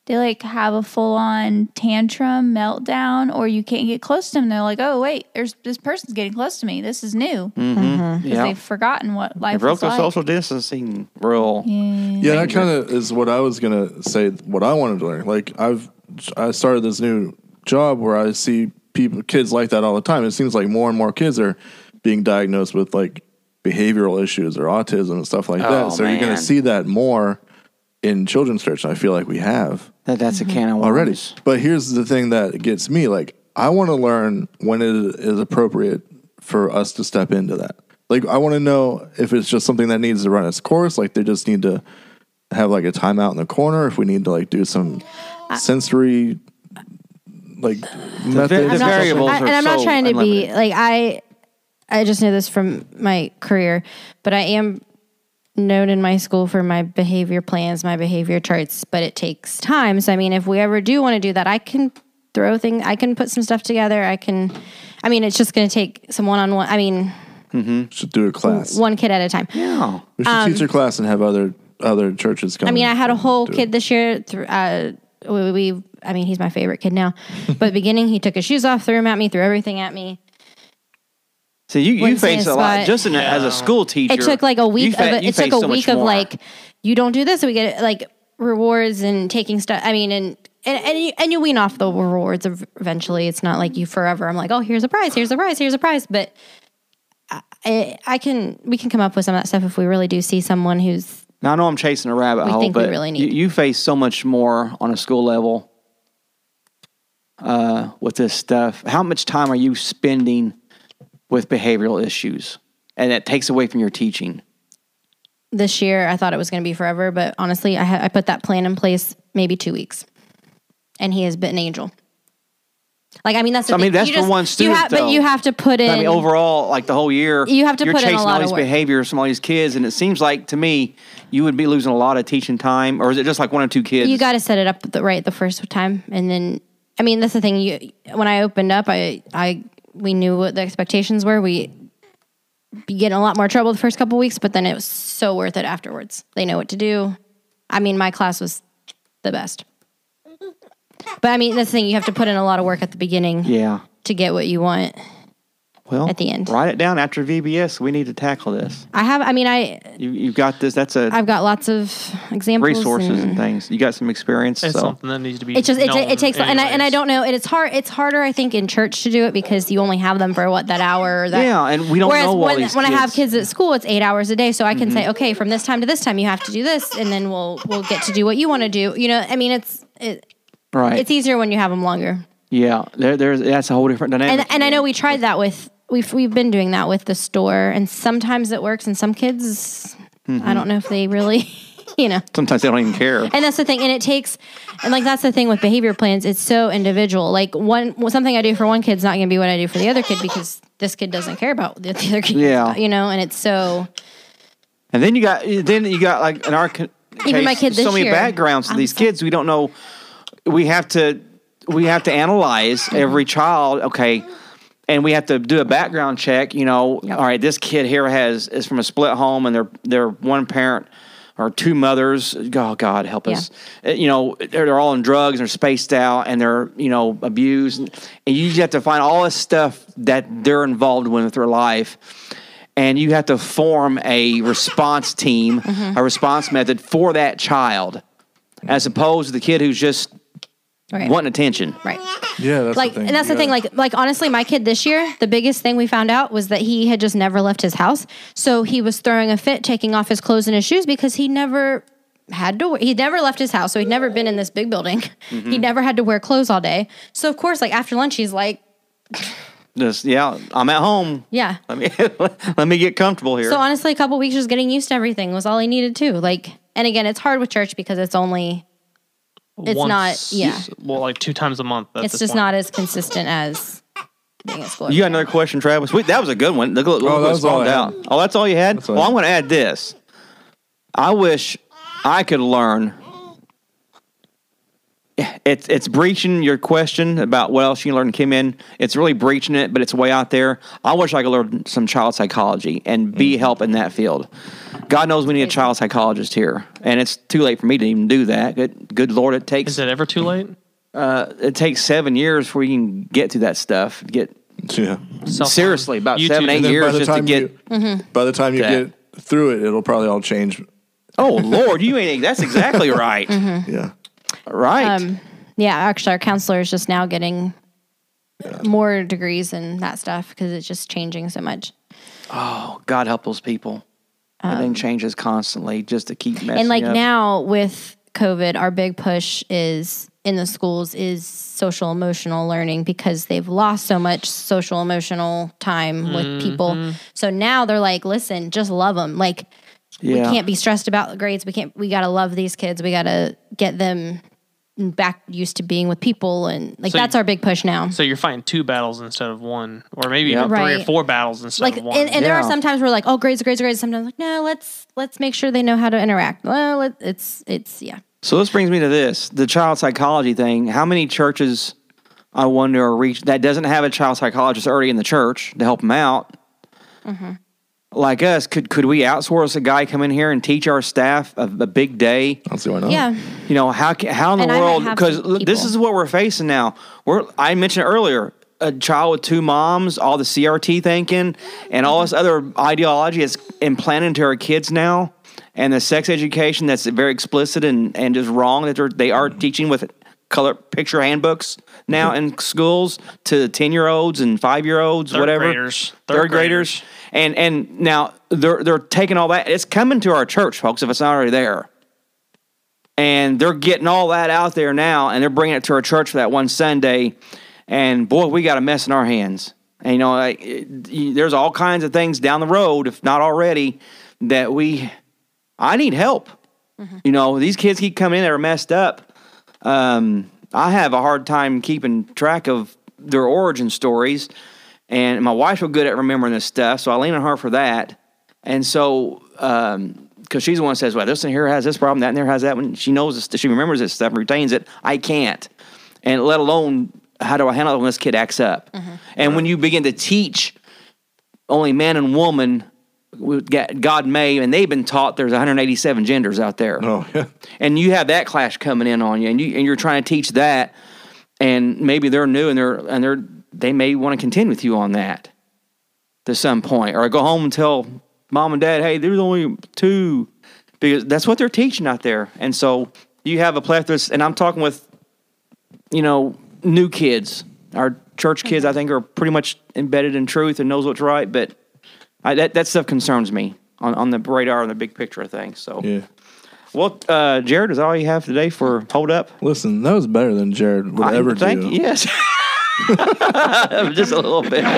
they like have a full on tantrum meltdown, or you can't get close to them. They're like, oh wait, this person's getting close to me. This is new because they've forgotten what life broke is the like. social distancing rule. Yeah, that kind of is what I was gonna say. What I wanted to learn, like I started this new job where I see kids like that all the time. It seems like more and more kids are being diagnosed with like behavioral issues or autism and stuff like that. So you're going to see that more in children's church. I feel like we have that's a can of worms already. But here's the thing that gets me: like, I want to learn when it is appropriate for us to step into that. Like, I want to know if it's just something that needs to run its course. Like, they just need to have like a timeout in the corner. If we need to like do some sensory like methods. The variables are and I'm not so trying to unlimited. be like I just know this from my career, but I am known in my school for my behavior plans, my behavior charts, but it takes time. So, I mean, if we ever do want to do that, I can I can put some stuff together. It's just going to take some one-on-one. I mean, should do a class. One kid at a time. Yeah. We should teach a class and have other churches come. I mean, I had a whole kid this year. He's my favorite kid now. But beginning, he took his shoes off, threw them at me, threw everything at me. So you Wouldn't say face a a lot spot. just as a school teacher. It took like a week. It took a week of more. like, you don't do this, so we get like rewards and taking stuff. I mean, and you wean off the rewards eventually. It's not like you forever. I'm like, oh, here's a prize, here's a prize, here's a prize. But we can come up with some of that stuff if we really do see someone who's. Now, I know I'm chasing a rabbit hole, think we but really need. you face so much more on a school level with this stuff. How much time are you spending with behavioral issues? And that takes away from your teaching. This year, I thought it was going to be forever, but honestly, I put that plan in place maybe 2 weeks, and he has been an angel. Like, I mean, that's the thing. That's for one student, but you have to put in. I mean, overall, like the whole year, you have to you're put in chasing a lot all of these work. behaviors from all these kids, and it seems like to me you would be losing a lot of teaching time, or is it just like one or two kids? You got to set it up right the first time, and then I mean, that's the thing. When I opened up, we knew what the expectations were. We be getting a lot more trouble the first couple weeks, but then it was so worth it afterwards. They know what to do. I mean, my class was the best. But I mean, that's the thing. You have to put in a lot of work at the beginning to get what you want at the end. Write it down after VBS. We need to tackle this. You've got this. I've got lots of examples. Resources and things. You got some experience. It's so. something that needs to be It takes, known and I don't know. And it's hard. It's harder, I think, in church to do it because you only have them for that hour or that. Yeah, and we don't whereas know all these when I have kids. kids at school, it's 8 hours a day, so I can say, okay, from this time to this time, you have to do this, and then we'll get to do what you want to do. You know, I mean, right. It's easier when you have them longer. Yeah, that's a whole different dynamic. And I know we tried that with we've been doing that with the store, and sometimes it works, and some kids, I don't know if they really, Sometimes they don't even care. And that's the thing, and that's the thing with behavior plans. It's so individual. Like something I do for one kid's not going to be what I do for the other kid because this kid doesn't care about the other kid. Yeah, and it's so. And then you got like in our case, even my kid this so many year, backgrounds to these kids. We don't know. We have to analyze every child. Okay. And we have to do a background check, All right, this kid here is from a split home, and they're one parent or two mothers. Oh, God, help us. They're all on drugs, they're spaced out, and they're, abused. And you just have to find all this stuff that they're involved with their life. And you have to form a response team, a response method for that child, as opposed to the kid who's just wanting attention. Right. Yeah, that's the thing. And that's the thing. Like honestly, my kid this year, the biggest thing we found out was that he had just never left his house. So he was throwing a fit, taking off his clothes and his shoes because he never had to. He'd never left his house, so he'd never been in this big building. He never had to wear clothes all day. So of course, after lunch, he's like, I'm at home. Yeah. Let me get comfortable here. So honestly, a couple weeks just getting used to everything was all he needed too. And again, it's hard with church because it's only. It's once, not, well, like 2 times a month. It's just not as consistent as being at school. You got another question, Travis? That was a good one. Look, that was all I had. Oh, that's all you had? That's all Well, I I'm going to add this. I wish I could learn it's breaching your question about what else you can learn in KidMin. It's really breaching it, but it's way out there. I wish I could learn some child psychology and be help in that field. God knows we need a child psychologist here, and it's too late for me to even do that. Good Lord, it takes. Is it ever too late? It takes 7 years before you can get to that stuff. Seriously, about YouTube. 7-8 years just to get. By the time you that. get through it, it'll probably all change. Oh Lord, you ain't. That's exactly right. Yeah. Right. Yeah, actually, our counselor is just now getting more degrees and that stuff because it's just changing so much. Oh, God help those people. Everything changes constantly just to keep messing And like up. now with COVID, our big push is in the schools is social emotional learning because they've lost so much social emotional time with people. So now they're like, listen, just love them. Like we can't be stressed about the grades. We got to love these kids. We got to get them back used to being with people. And like, So that's our big push now. So you're fighting 2 battles instead of 1, or maybe Yep. even 3 or Right. 4 battles instead Like, of 1. and there are Yeah. some times we're like, oh, grades. Sometimes like, no, let's make sure they know how to interact. Well, it's yeah. So this brings me to this, the child psychology thing. How many churches, I wonder, are reached that doesn't have a child psychologist already in the church to help them out? Like us, could we outsource a guy come in here and teach our staff a big day? I don't see why not. Yeah. You know, how in the And I might world, have because some this people. is what we're facing now. I mentioned earlier, a child with 2 moms, all the CRT thinking, and all this other ideology is implanted into our kids now, and the sex education that's very explicit and just wrong that they are teaching with color picture handbooks now in schools to 10-year-olds and 5-year-olds, Third whatever. graders. Third graders. And now they're taking all that. It's coming to our church, folks, if it's not already there. And they're getting all that out there now, and they're bringing it to our church for that one Sunday. And boy, we got a mess in our hands. And you know, there's all kinds of things down the road, if not already, that I need help. You know, these kids keep coming in that are messed up. I have a hard time keeping track of their origin stories. And my wife's real good at remembering this stuff, so I lean on her for that. And so, because she's the one that says, well, this one here has this problem, that one there has that one. She knows this, she remembers this stuff and retains it. I can't. And let alone, how do I handle it when this kid acts up? And when you begin to teach only man and woman, God made, and they've been taught there's 187 genders out there. Oh, yeah. And you have that clash coming in on you, and you're trying to teach that, and maybe they're new and they may want to contend with you on that to some point, or go home and tell mom and dad, hey, there's only 2, because that's what they're teaching out there. And so you have a plethora, and I'm talking with, you know, new kids. Our church kids, I think, are pretty much embedded in truth and knows what's right, but that stuff concerns me on the radar and the big picture of things. So, Yeah. well, Jared, is that all you have today for Hold Up? Listen, that was better than Jared would ever do. Thank you. Yes. Just a little bit. Oh,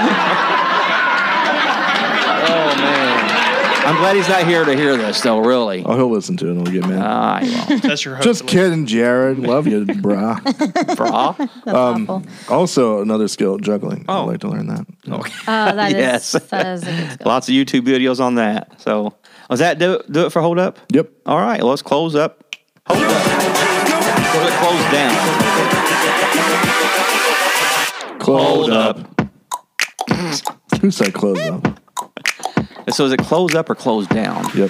man. I'm glad he's not here to hear this, though, really. Oh, he'll listen to it and he'll get mad. He won't. That's your hope. Just kidding, Jared. Love you, brah. Brah. That's awful. Also, another skill, juggling. Oh. I'd like to learn that. Okay. That is Yes. that is a good skill. Lots of YouTube videos on that. So, was that do it for Hold Up? Yep. All right, let's close up. Hold Up. Or close down. Close up. Who said close up? So, is it close up or close down? Yep.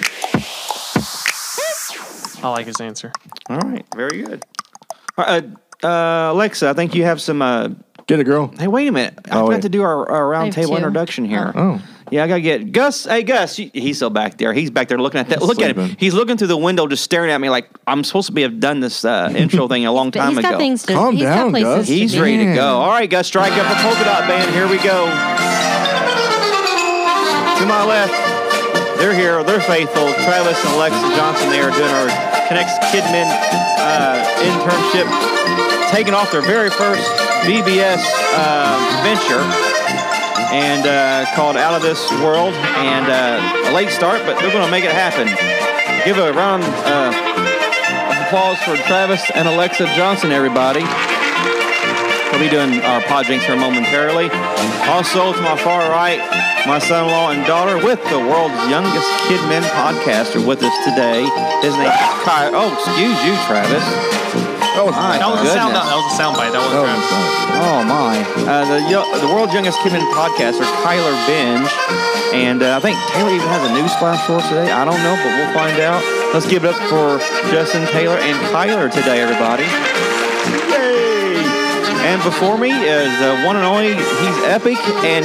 I like his answer. All right, very good. All right, Alexa, I think you have some. Get it, girl. Hey, wait a minute. I Oh, forgot wait. to do our round I have table 2. introduction here. Oh. Yeah, I gotta get Gus. Hey, Gus, he's still back there. He's back there looking at that. Look at him. Sleeping. He's looking through the window, just staring at me like I'm supposed to have done this intro thing a long But time he's ago. got things to Calm he's down, got places Gus. to He's be. ready to Man. go. All right, Gus, strike up the polka dot band. Here we go. To my left, they're here. They're faithful. Travis and Alexa Johnson. They are doing our Connects KidMin internship, taking off their very first BBS venture, and called Out of This World. And a late start, but they're going to make it happen. Give a round of applause for Travis and Alexa Johnson, everybody. We'll be doing our Podjinx here momentarily. Also, to my far right, my son-in-law and daughter with the world's youngest KidMin podcaster with us today. His name is Kyle. Oh, excuse you, Travis. That was My That was a goodness. sound bite. That wasn't Travis. Oh my! The world's youngest kid podcaster, Kyler Binge, and I think Taylor even has a news flash for us today. I don't know, but we'll find out. Let's give it up for Justin, Taylor, and Kyler today, everybody! Yay! And before me is one and only. He's epic, and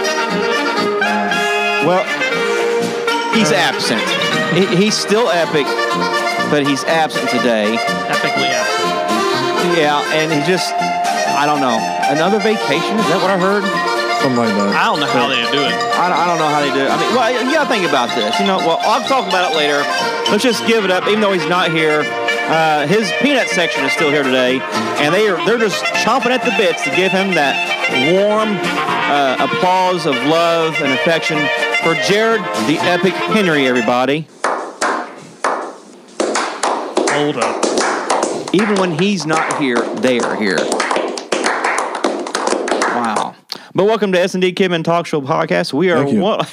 he's absent. He's still epic, but he's absent today. Epically absent. Yeah, and he just, I don't know. Another vacation? Is that what I heard? something like that. I don't know how they do it. I don't know how they do it. I mean, well, you gotta think about this. I'll talk about it later. Let's just give it up, even though he's not here. His peanut section is still here today, and they're just chomping at the bits to give him that warm applause of love and affection for Jared the Epic Henry, everybody. Hold up. Even when he's not here, they are here. Wow. But welcome to S&D Kidman Talk Show Podcast. We are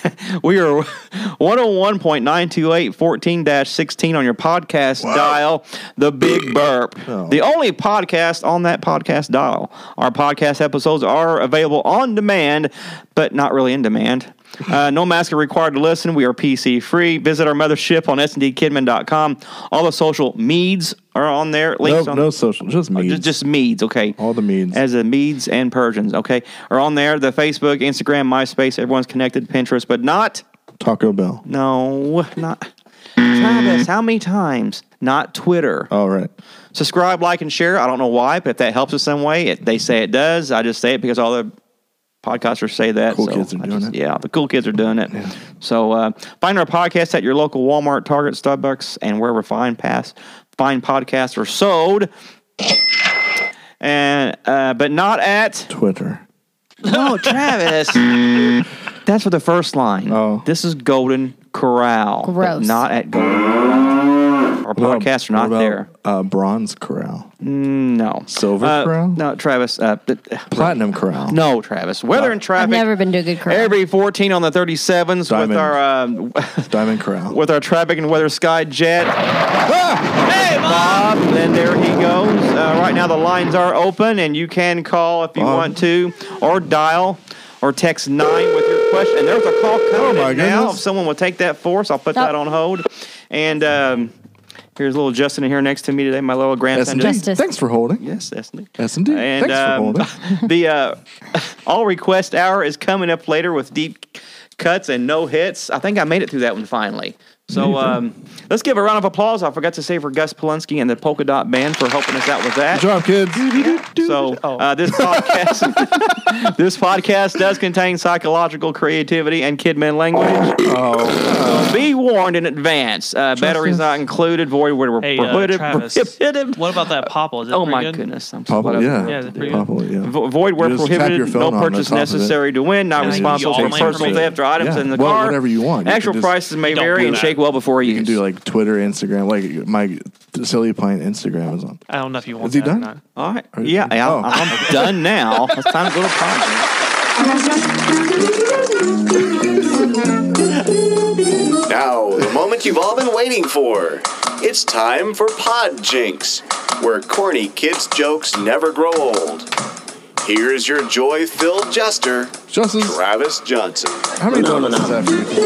101.928 14-16 on your podcast dial, the Big Burp. Oh. The only podcast on that podcast dial. Our podcast episodes are available on demand, but not really in demand. No mask are required to listen. We are PC free. Visit our mothership on sndkidman.com. All the social meds are on there. Links No social, just Meads. Just Meads, okay. All the Meads. As the Meads and Persians, okay, are on there. The Facebook, Instagram, MySpace, everyone's connected. Pinterest, but not. Taco Bell. No, not. Travis, how many times? Not Twitter. All right. Subscribe, like, and share. I don't know why, but if that helps us some way, they say it does. I just say it because all the podcasters say that. Cool kids are doing it. Yeah, the cool kids are doing it. Yeah. So find our podcast at your local Walmart, Target, Starbucks, and wherever fine podcasts are sold. And but not at Twitter. No, Travis. That's for the first line. Oh. This is Golden Corral. Gross. But not at Golden Corral. Our podcasts are not there. Bronze Corral. No. Silver Corral? No, Travis. Platinum Corral. No, Travis. Weather and I've traffic. never been to a good corral. Every 14 on the 37s Diamond. with our Diamond Corral. with our traffic and weather sky jet. Hey, Bob! And there he goes. Right now the lines are open, and you can call if you want to, or dial, or text 9 with your question. And there's a call coming my in now. goodness. If someone will take that for us, I'll put that on hold. And here's little Justin here next to me today, my little grandson. S&D. Justice. Thanks for holding. Yes, S&D. S&D. And Thanks for holding. the all request hour is coming up later with deep cuts and no hits. I think I made it through that one finally. So let's give a round of applause. I forgot to say for Gus Polinsky and the Polka Dot Band for helping us out with that. Good job, kids. So this podcast does contain psychological creativity and kidman language. So be warned in advance. Batteries not included. Void where we're Hey, Travis. prohibited. What about that Popple? Is it Oh pretty my good? goodness! I'm Papa, split up. yeah. Yeah, is it pretty Papa, yeah. Void where You just tap your prohibited. phone No on the purchase top of it. necessary to win. Not Yeah, responsible you for all my personal information. theft or items Yeah, in the well, car. whatever you want. You Actual can just- prices may Don't vary do and that. shake well before You use. can do like Twitter, Instagram. Like my Silly Pint Instagram is on. I don't know if you want Is he that or done? not. All right. Are- Yeah, oh. I'm done now. It's time to go to podcast. Now, the moment you've all been waiting for. It's time for Pod Jinx, where corny kids' jokes never grow old. Here's your joy-filled jester, Justice, Travis Johnson. how many donuts is that for you?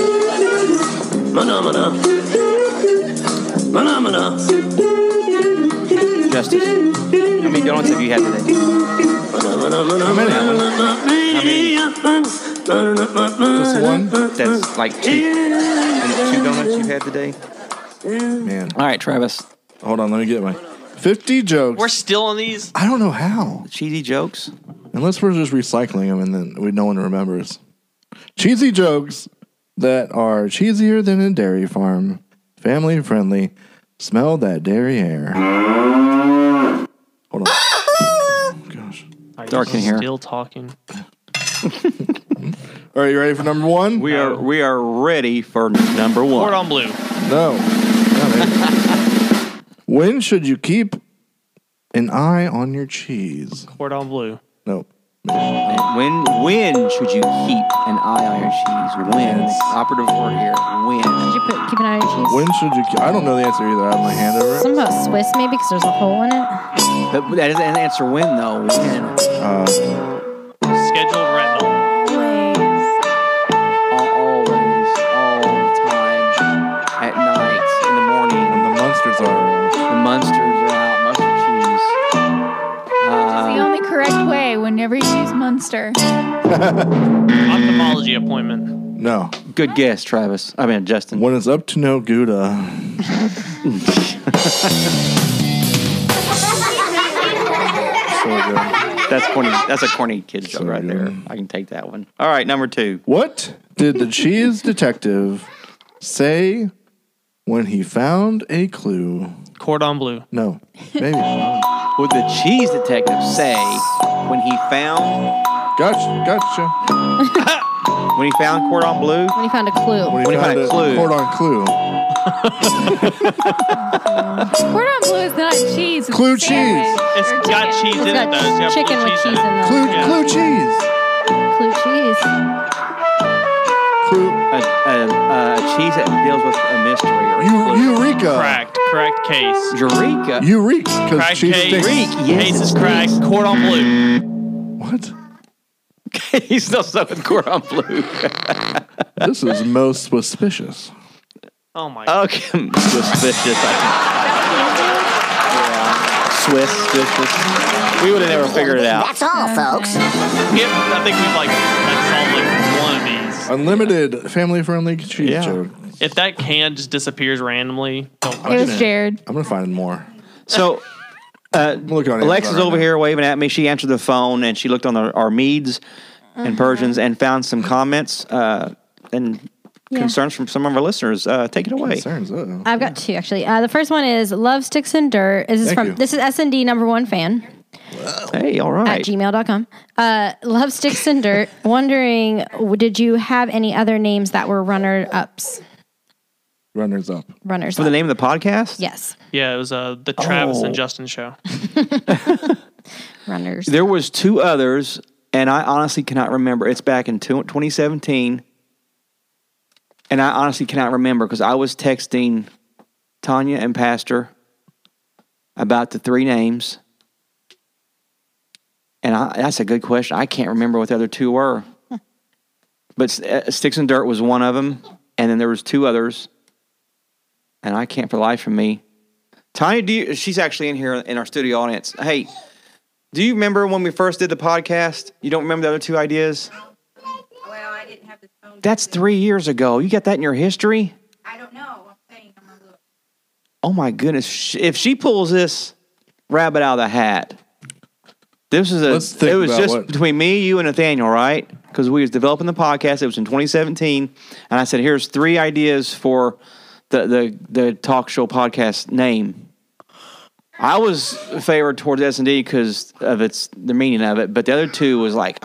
Justice. How many donuts have you had today? How many? Just one? That's like two donuts you've had today? Man. All right, Travis. Hold on, let me get my 50 jokes. We're still on these. I don't know how. Cheesy jokes. Unless we're just recycling them and then no one remembers. Cheesy jokes that are cheesier than a dairy farm. Family friendly. Smell that dairy air. Hold on. Oh, gosh. Dark in here. Still talking. All right, you ready for number one? We are ready for number one. Port on blue. No. When should you keep an eye on your cheese? Port on blue. Nope. When should you keep an eye on your cheese? When? Operative word here. When? Did you keep an eye on your cheese? When should you? I don't know the answer either. I have my hand over it. Something about Swiss maybe because there's a hole in it. But that isn't an answer. When though? When? Scheduled retinal. Always, all the time, at night, in the morning. When the Munsters are. The Munsters are out. Mustard cheese. It's the only correct way whenever you use Munster. Ophthalmology appointment. No. Good guess, Travis. I mean, Justin. When it's up to no Gouda. So good. That's corny. That's a corny kid joke right there. good. I can take that one. All right, number 2. What did the cheese detective say when he found a clue? Cordon bleu. No. Maybe. What did the cheese detective say when he found Gotcha. cordon bleu? When he found a clue. When When he he found found a a clue. cordon clue. Cordon bleu is not cheese. It's Clue a sandwich. cheese. It's Or got chicken. cheese in It's it, got though. It's got chicken blue with cheese in it. it. Clue cheese. Clue cheese. Clue. A cheese that deals with a mystery or a clue. Eureka. Correct case. Eureka. Eureka. Because Cracked cheese case. sticks. Yes, Case is it cracked. is. Cordon bleu. What? He's still stuck with cordon bleu. This is most suspicious. Oh my god. Okay, suspicious. Swiss suspicious. We would have never figured it out. That's all, folks. I think we've like solved like one of these. Unlimited family-friendly cheese Yeah. joke. If that can just disappears randomly, don't It question was it. Jared. I'm gonna find more. So, Look on Alexa's Amazon over right here waving at me. She answered the phone and she looked on our Medes and Persians and found some comments and concerns from some of our listeners. Take it now. away. Concerns. Uh-oh. I've got 2 actually. The first one is Love Sticks and Dirt. This is S&D #1 fan Hey, all at right. gmail.com. Love Sticks and Dirt. Wondering, did you have any other names that were runner-ups? Runners up. Runners For the name of the podcast? Yes. Yeah, it was the Travis and Justin show. Runners. There was 2 others, and I honestly cannot remember. It's back in 2017, and I honestly cannot remember because I was texting Tanya and Pastor about the 3 names, and that's a good question. I can't remember what the other 2 were, but Sticks and Dirt was one of them, and then there was 2 others, and I can't for the life of me. Tanya, she's actually in here in our studio audience. Hey, do you remember when we first did the podcast? You don't remember the other 2 ideas? Well, I didn't have the phone. That's 3 years ago. You got that in your history? I don't know. I'm saying I'm gonna look. Oh my goodness! If she pulls this rabbit out of the hat, this is Let's think it was about just what- between me, you, and Nathaniel, right? Because we was developing the podcast. It was in 2017, and I said, "Here's 3 ideas for the talk show podcast name." I was favored towards S&D because of the meaning of it, but the other 2 was like,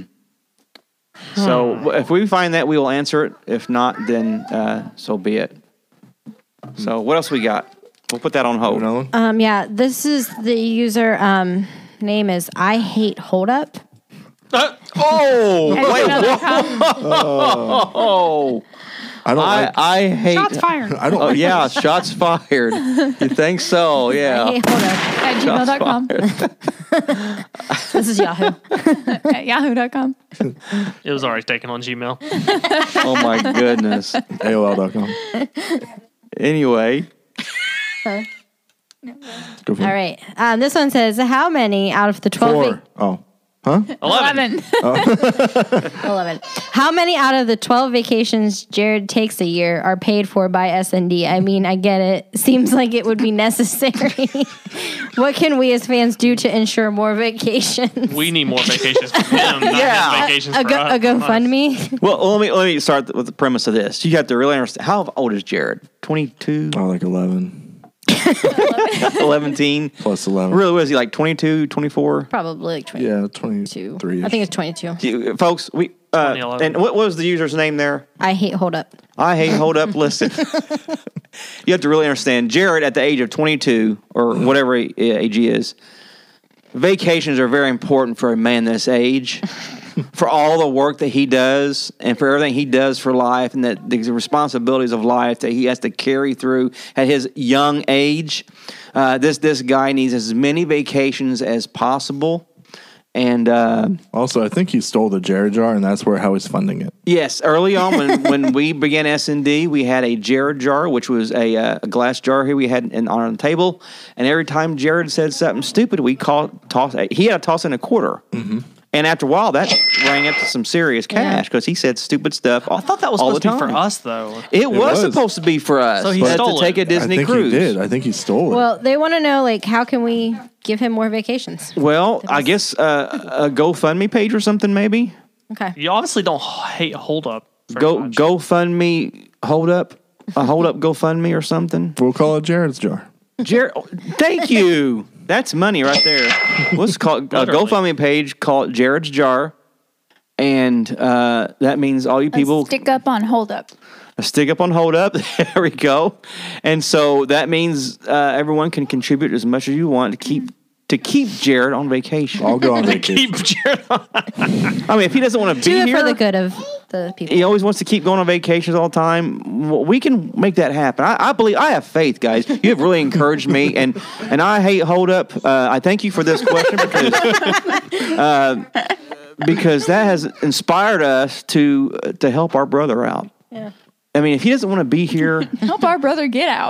So if we find that, we will answer it. If not, then so be it. So what else we got? We'll put that on hold. Another one? Yeah, this is the user name is I Hate Hold Up. Oh, wait, whoa! I don't like. I hate. Shots fired. I don't. Oh like yeah, shots fired. You think so? I Yeah. Hate Hold Up. At gmail.com. This is Yahoo. At yahoo.com. It was already taken on Gmail. Oh my goodness. AOL.com. Anyway, Go for All it. right. This one says, how many out of the 12 4. Oh. Huh? 11. 11. How many out of the 12 vacations Jared takes a year are paid for by S&D? I mean, I get it. Seems like it would be necessary. What can we as fans do to ensure more vacations? We need more vacations for him, not Yeah. his vacations A for us. GoFundMe? well, let me start with the premise of this. You have to really understand. How old is Jared? 22, Oh, like 11 11, plus 11. Really, was he like 22, 24? Probably like 22. Yeah, 23. I think it's 22. Folks, we 2011. and what was the user's name there? I Hate Hold Up. I hate hold up. Listen, you have to really understand. Jared, at the age of 22 or whatever age he is, vacations are very important for a man this age, for all the work that he does and for everything he does for life and that the responsibilities of life that he has to carry through at his young age. This guy needs as many vacations as possible. And also, I think he stole the Jared jar, and that's how he's funding it. Yes, early on when we began S&D, we had a Jared jar, which was a glass jar here we had on the table. And every time Jared said something stupid, he had to toss in a quarter. Mm-hmm. And after a while, that rang up to some serious cash because he said stupid stuff. I thought that was supposed to be for us, though. It was supposed to be for us. So he stole to take a Disney cruise. He did. I think he stole it. Well, they want to know, like, how can we give him more vacations? Well, I guess a GoFundMe page or something, maybe. Okay. You obviously don't hate Hold Up. GoFundMe, Hold Up GoFundMe or something. We'll call it Jared's jar. Jared, thank you. That's money right there. Let's call it a GoFundMe page. Call it Jared's Jar, and that means all you people stick up on Hold Up. Stick up on Hold Up. There we go. And so that means everyone can contribute as much as you want to keep Jared on vacation. I'll go on vacation. Keep Jared on. I mean, if he doesn't want to be Do it here for the good of the people. He always wants to keep going on vacations all the time. Well, we can make that happen. I believe. I have faith, guys. You have really encouraged me, and I hate Hold Up. I thank you for this question because that has inspired us to help our brother out. Yeah. I mean, if he doesn't want to be here, help our brother get out.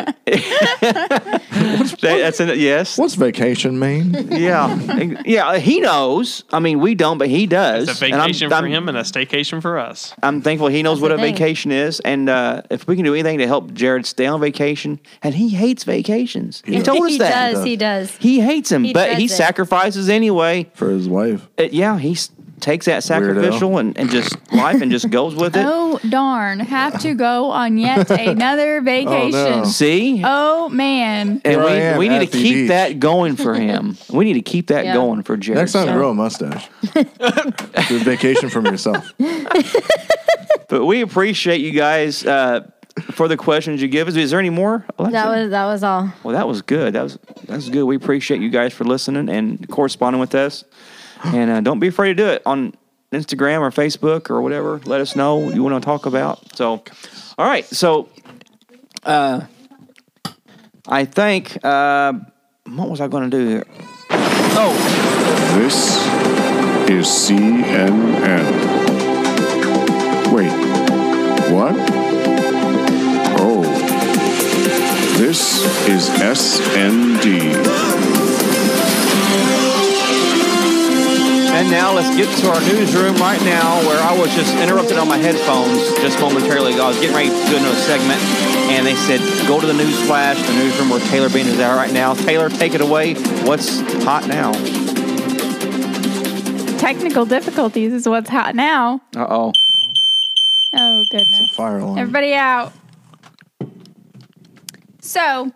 Yes. What's vacation mean? Yeah. He knows. I mean, we don't, but he does. It's a vacation for him and a staycation for us. I'm thankful he knows what a vacation is, and if we can do anything to help Jared stay on vacation, and he hates vacations. He told us that. He does. He hates them, but he sacrifices anyway for his wife. He takes that sacrificial and just life and just goes with it. Oh, darn. Have to go on yet another vacation. Oh, no. See? Oh, man. And we need to keep that going for him. We need to keep that going for Jared. Next time, grow a mustache. Do a vacation from yourself. But we appreciate you guys for the questions you give us. Is there any more, Alexa? That was all. Well, that was good. That's good. We appreciate you guys for listening and corresponding with us. And don't be afraid to do it on Instagram or Facebook or whatever. Let us know what you want to talk about. So, all right. So, I think, what was I going to do here? Oh. This is CNN. Wait, what? Oh. This is SND. And now let's get to our newsroom right now, where I was just interrupted on my headphones just momentarily ago. I was getting ready to do another segment, and they said, go to the news flash, the newsroom where Taylor Bean is at right now. Taylor, take it away. What's hot now? Technical difficulties is what's hot now. Uh-oh. Oh, goodness. It's a fire alarm. Everybody out. So,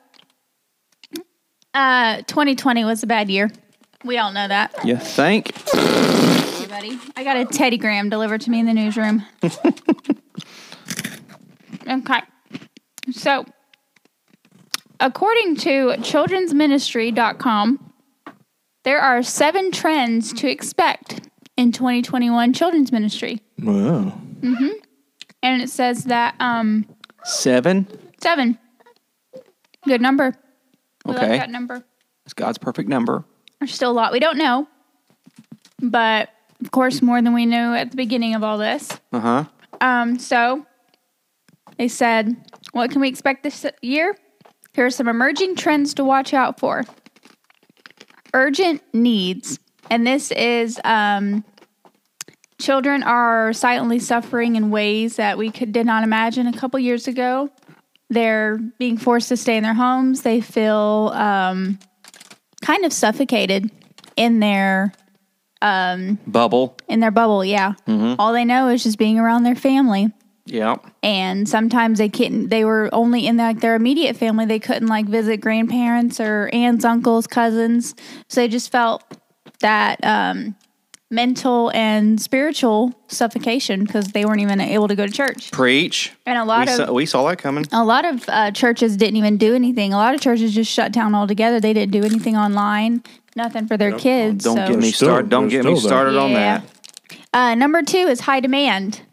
2020 was a bad year. We all know that. You think? Hey, buddy. I got a Teddy Graham delivered to me in the newsroom. Okay. So, according to childrensministry.com, there are 7 trends to expect in 2021 children's ministry. Wow. Mm-hmm. And it says that 7? 7. Good number. We Okay. like that number. It's God's perfect number. There's still a lot we don't know, but of course more than we knew at the beginning of all this. Uh-huh. So they said, what can we expect this year? Here are some emerging trends to watch out for. Urgent needs. And this is children are silently suffering in ways that we did not imagine a couple years ago. They're being forced to stay in their homes. They feel kind of suffocated in their bubble. In their bubble, yeah. Mm-hmm. All they know is just being around their family. Yeah. And sometimes they were only in their immediate family. They couldn't visit grandparents or aunts, uncles, cousins. So they just felt that mental and spiritual suffocation because they weren't even able to go to church. Preach. And a lot We saw that coming. A lot of churches didn't even do anything. A lot of churches just shut down altogether. They didn't do anything online, nothing for their kids. Don't so. get me started. Don't get me started on that. Number 2 is high demand.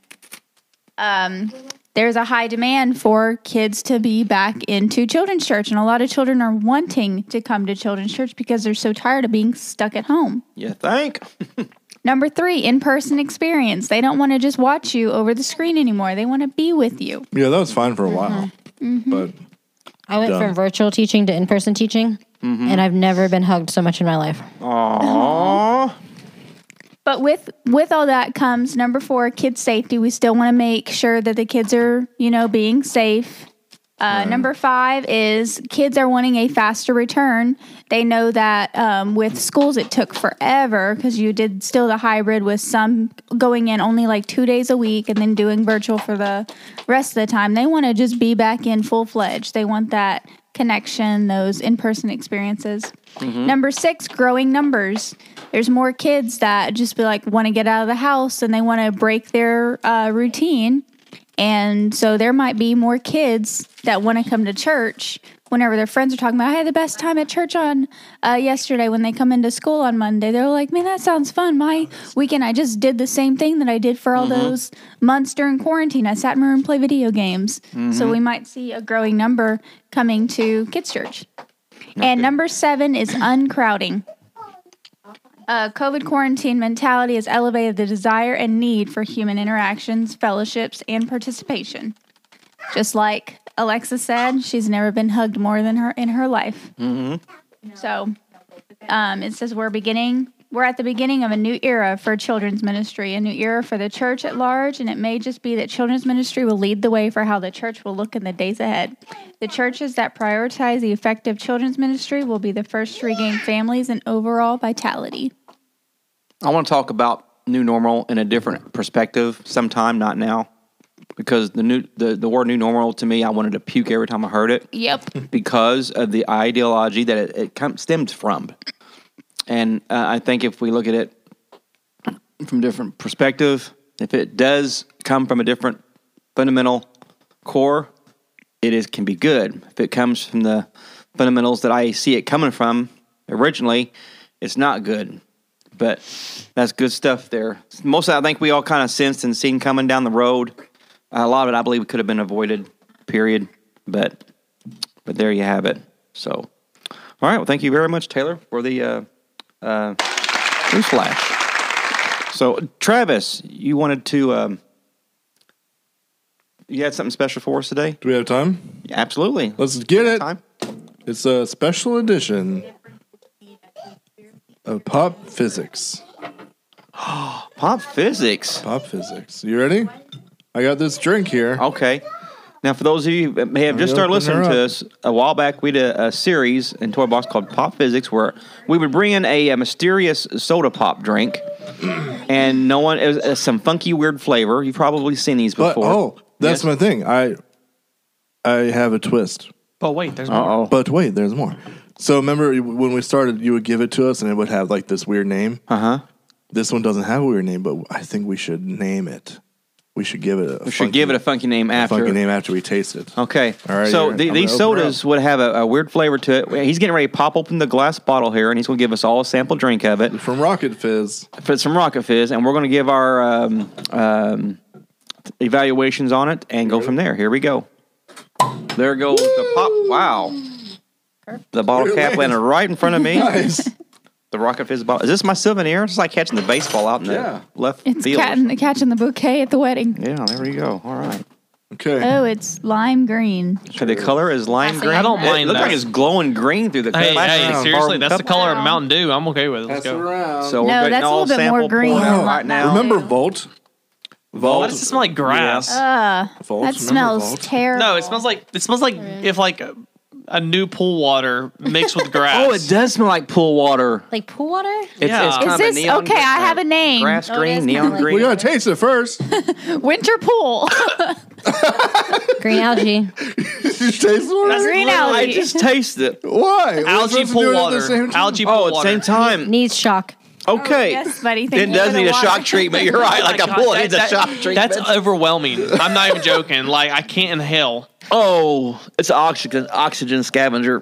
There's a high demand for kids to be back into children's church, and a lot of children are wanting to come to children's church because they're so tired of being stuck at home. You think? Number 3, in-person experience. They don't want to just watch you over the screen anymore. They want to be with you. Yeah, that was fine for a while. But I went from virtual teaching to in-person teaching, and I've never been hugged so much in my life. Aww. But with all that comes number 4, kids safety. We still want to make sure that the kids are, being safe. Number 5 is kids are wanting a faster return. They know that with schools it took forever because you did still the hybrid with some going in only like 2 days a week and then doing virtual for the rest of the time. They want to just be back in full-fledged. They want that connection, those in-person experiences. Number 6, growing numbers. There's more kids that just want to get out of the house and they want to break their routine. And so there might be more kids that want to come to church whenever their friends are talking about, I had the best time at church on yesterday when they come into school on Monday. They're like, man, that sounds fun. My weekend, I just did the same thing that I did for all those months during quarantine. I sat in my room and played video games. So we might see a growing number coming to kids' church. And number 7 is uncrowding. COVID quarantine mentality has elevated the desire and need for human interactions, fellowships, and participation. Just like Alexa said, she's never been hugged more than her in her life. So it says we're at the beginning of a new era for children's ministry, a new era for the church at large, and it may just be that children's ministry will lead the way for how the church will look in the days ahead. The churches that prioritize the effective children's ministry will be the first to regain families and overall vitality. I want to talk about new normal in a different perspective sometime, not now. Because the word new normal to me, I wanted to puke every time I heard it. Yep. Because of the ideology that it stems from. And I think if we look at it from a different perspective, if it does come from a different fundamental core, can be good. If it comes from the fundamentals that I see it coming from originally, it's not good. But that's good stuff there. Most of it, I think we all kind of sensed and seen coming down the road. A lot of it, I believe, could have been avoided, period. But there you have it. So, all right. Well, thank you very much, Taylor, for the newsflash. So, Travis, you wanted to, you had something special for us today? Do we have time? Yeah, absolutely. Let's get it. Time. It's a special edition of Pop Physics. Pop Physics. Pop Physics. You ready? I got this drink here. Okay. Now, for those of you that may have just started listening to us, a while back we did a series in Toy Box called Pop Physics where we would bring in a mysterious soda pop drink, and it was some funky, weird flavor. You've probably seen these before. That's my thing. I have a twist. Oh, wait, there's more. Uh-oh. But wait, there's more. So remember when we started, you would give it to us and it would have like this weird name? Uh-huh. This one doesn't have a weird name, but I think we should name it. We should give it a funky name after we taste it. Okay. All right. So these sodas would have a weird flavor to it. He's getting ready to pop open the glass bottle here, and he's going to give us all a sample drink of it. From Rocket Fizz. It's from Rocket Fizz, and we're going to give our evaluations on it and go from there. Here we go. There goes the pop. Wow. The bottle cap landed right in front of me. Nice. The Rocket Fizz bottle. Is this my souvenir? It's like catching the baseball out in the left It's field. catching the bouquet at the wedding. Yeah, there we go. All right. Okay. Oh, it's lime green. So the color is lime green. I don't mind It looks that. like it's glowing green through the Hey, plastic. seriously, that's the cup. color of Mountain Dew. I'm okay with it. Let's Pass it go. around. So we're No, getting that's a all little bit more sample green poured than out what right now. Remember Volt? Why does it smell like grass? Volt? That Remember smells Volt? terrible. No, it smells like if like a new pool water mixed with grass. Oh, it does smell like pool water. Like pool water? It's Yeah. kind Is of a this neon okay? I have a name. Grass Oh, it green, is neon kinda like- green. We gotta taste it first. Winter pool. Green algae. Did you taste it? Green I algae. just tasted it. Why? We're Algae supposed to do pool it at the water. same time? Algae pool Oh, at the water. same time. Needs shock. Okay. Yes, buddy. It Thank you does for the need a water. shock treatment. You're right. Like a God, bull needs a shock treatment. That's overwhelming. I'm not even joking. Like I can't inhale. Oh, it's an oxygen scavenger.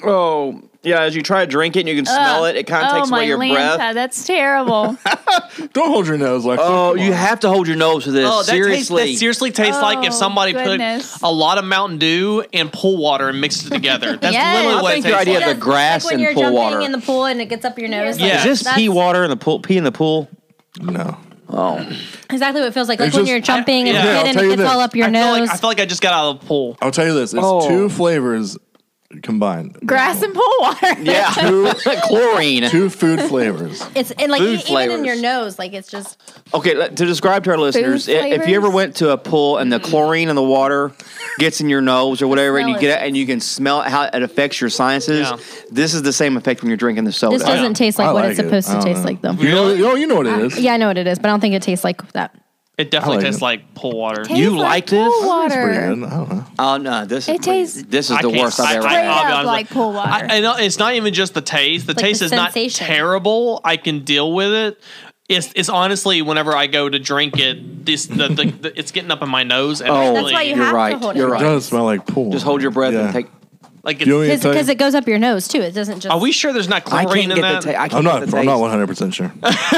Oh, yeah. As you try to drink it, and you can smell it. It kind of takes away your Lanta, breath. that's terrible. Don't hold your nose, Lexi. Oh, Come you on. have to hold your nose for this. Oh, Seriously. that seriously tastes like if Oh, somebody goodness. put a lot of Mountain Dew and pool water and mixed it together. That's Yes. literally I what think it your tastes idea like. of the grass like when and you're pool jumping water. in the pool and it gets up your nose. Yeah. Is this That's pee water in the pool? Pee in the pool? No. Oh, exactly what it feels like. Like It's when just- you're jumping and Yeah, you I'll hit and tell it you gets this. all up your I nose. feel like I just got out of the pool. I'll tell you this. It's Oh. 2 flavors combined. Grass and pool water. yeah. Chlorine. 2 food flavors. It's and like Food even in flavors. your nose, like it's just Okay, to describe to our listeners, if you ever flavors? went to a pool and the chlorine in the water gets in your nose or whatever, and you smell get it. it and you can smell how it affects your sinuses, Yeah. this is the same effect when you're drinking the soda. this doesn't taste like I what like it's it. supposed I to don't taste know. like though. You know what it is. Yeah, I know what it is, but I don't think it tastes like that. It definitely like tastes it. like pool water. You like this? Pool It's pretty water. good. I don't know. Oh no, this is It tastes- this is I the can't- worst I've ever I- had. I'll be Straight up honest like pool water. I know it's not even just the taste. The Like taste the is not sensation. terrible. I can deal with it. It's honestly whenever I go to drink it, the it's getting up in my nose. And Oh, That's why you you're have to right. hold it. You're It right. does smell like pool. Just hold your breath Yeah. and take. like You want me to tell you? Because it goes up your nose too. It doesn't just. are we sure there's not I chlorine can't in get that? the taste. I can't I'm get not. the I'm taste. not 100% sure.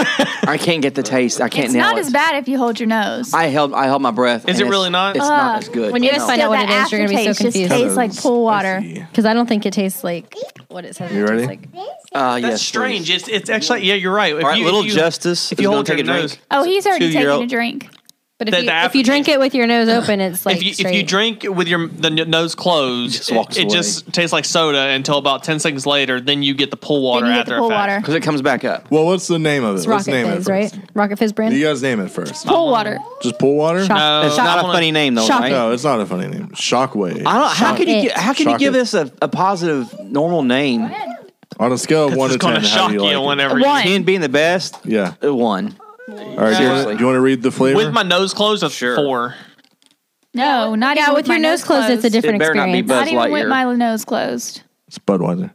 I can't get the taste. I can't It's nail not it. as bad if you hold your nose. I held my breath. Is and it really it's- not? It's not as good. when you guys No. find out what Still, it is, you're gonna be so aftertaste just confused. tastes like pool water. Spicy. Because I don't think it tastes like what it says. You it ready? tastes like. That's yes, strange. please. It's actually you're right. If All right, you, little if you, Justice. if is you gonna hold take your a drink. nose, Oh, he's already taking 2-year-old. a drink. But The- if the if you drink it with your nose open, it's like if you straight. drink with the nose closed, just walks it away. just tastes like soda until about 10 seconds later. Then you get the pool water Then you get after the pool effect. water. Because it comes back up. Well, what's the name of it? It's Let's Rocket name Fizz, it right? first. Rocket Fizz brand. You guys name it first. Pool water. Just pool water? No, It's I not a wanna- funny name though, Shock right? it. No, it's not a funny name. Shockwave. I don't. How can you it. get, how can you Shock give it. this a positive normal name? On a scale of 1 to It's 10, going to how shock do you like it? whenever One. 10 being the best. Yeah. 1. All right. Seriously. Do you want to read the flavor? with my nose closed, it's Sure. 4. No, not Yeah, even with your my nose closed, it's a different It better not be experience. Buzz Not even with Lightyear. my nose closed. It's Budweiser.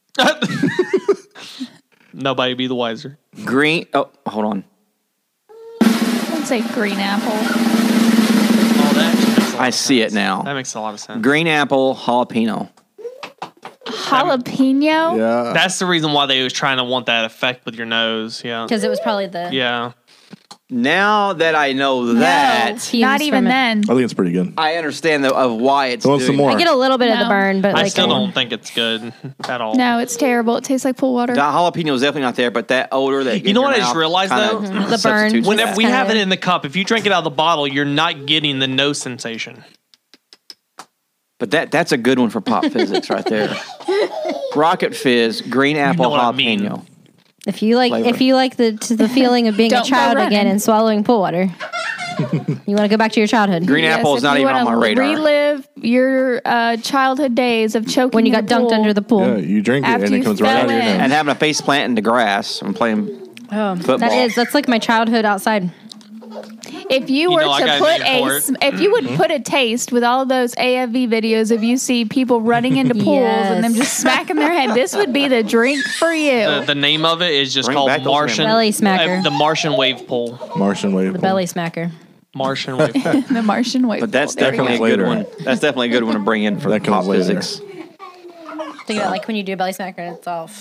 Nobody be the wiser. Green. Oh, hold on. I'd say green apple. Oh, that actually makes a lot I of see it sense. now. That makes a lot of sense. Green apple jalapeno. Jalapeno? Yeah. That's the reason why they was trying to want that effect with your nose. Yeah. Because it was probably the Yeah. Now that I know that, fumes Not even from it. then. I think it's pretty good. I understand of why it's I want some doing more. I get a little bit of the No. burn, but I like still don't think it's good at all. No, it's terrible. It tastes like pool water. The jalapeno is definitely not there, but that odor that You know what I just realized, though? The burn. Whenever we Kinda- have it in the cup, if you drink it out of the bottle, you're not getting the nose sensation. But that's a good one for pop physics right there. Rocket Fizz, green apple what I mean. jalapeno. If you like, Flavor. if you like the feeling of being a Don't go child again running. and swallowing pool water, you want to go back to your childhood. Green Yes, apple is if not you even on wanna my radar. Relive your childhood days of choking when you in got the dunked pool. under the pool. Yeah, you drink it After and it you comes right fell out of your in. nose. And having a face plant in the grass and playing Oh, football. that's like my childhood outside. If you were know I to got a put name for a, it. if you would put a taste with all those AFV videos of you see people running into pools and them Yes. just smacking their head, this would be the drink for you. The name of it is just Bring called back those Martian Belly smacker. the Martian wave pool. Martian wave. The belly smacker. Martian wave pool. The Martian wave. But that's pool. There we definitely a comes good later. one. That's definitely a good one to bring in for That pop comes later. physics. Think about like when you do a belly smacker and it's all.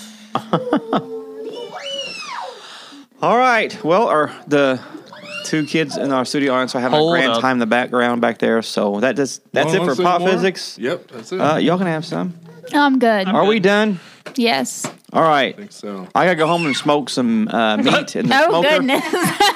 All right. Well, the two kids in our studio audience are having Hold a grand up. time in the background back there. So that's it for pop physics. Yep, that's it. Y'all can have some. I'm good. Are we done? Yes. All right. I think so. I gotta go home and smoke some meat in the Oh smoker. goodness.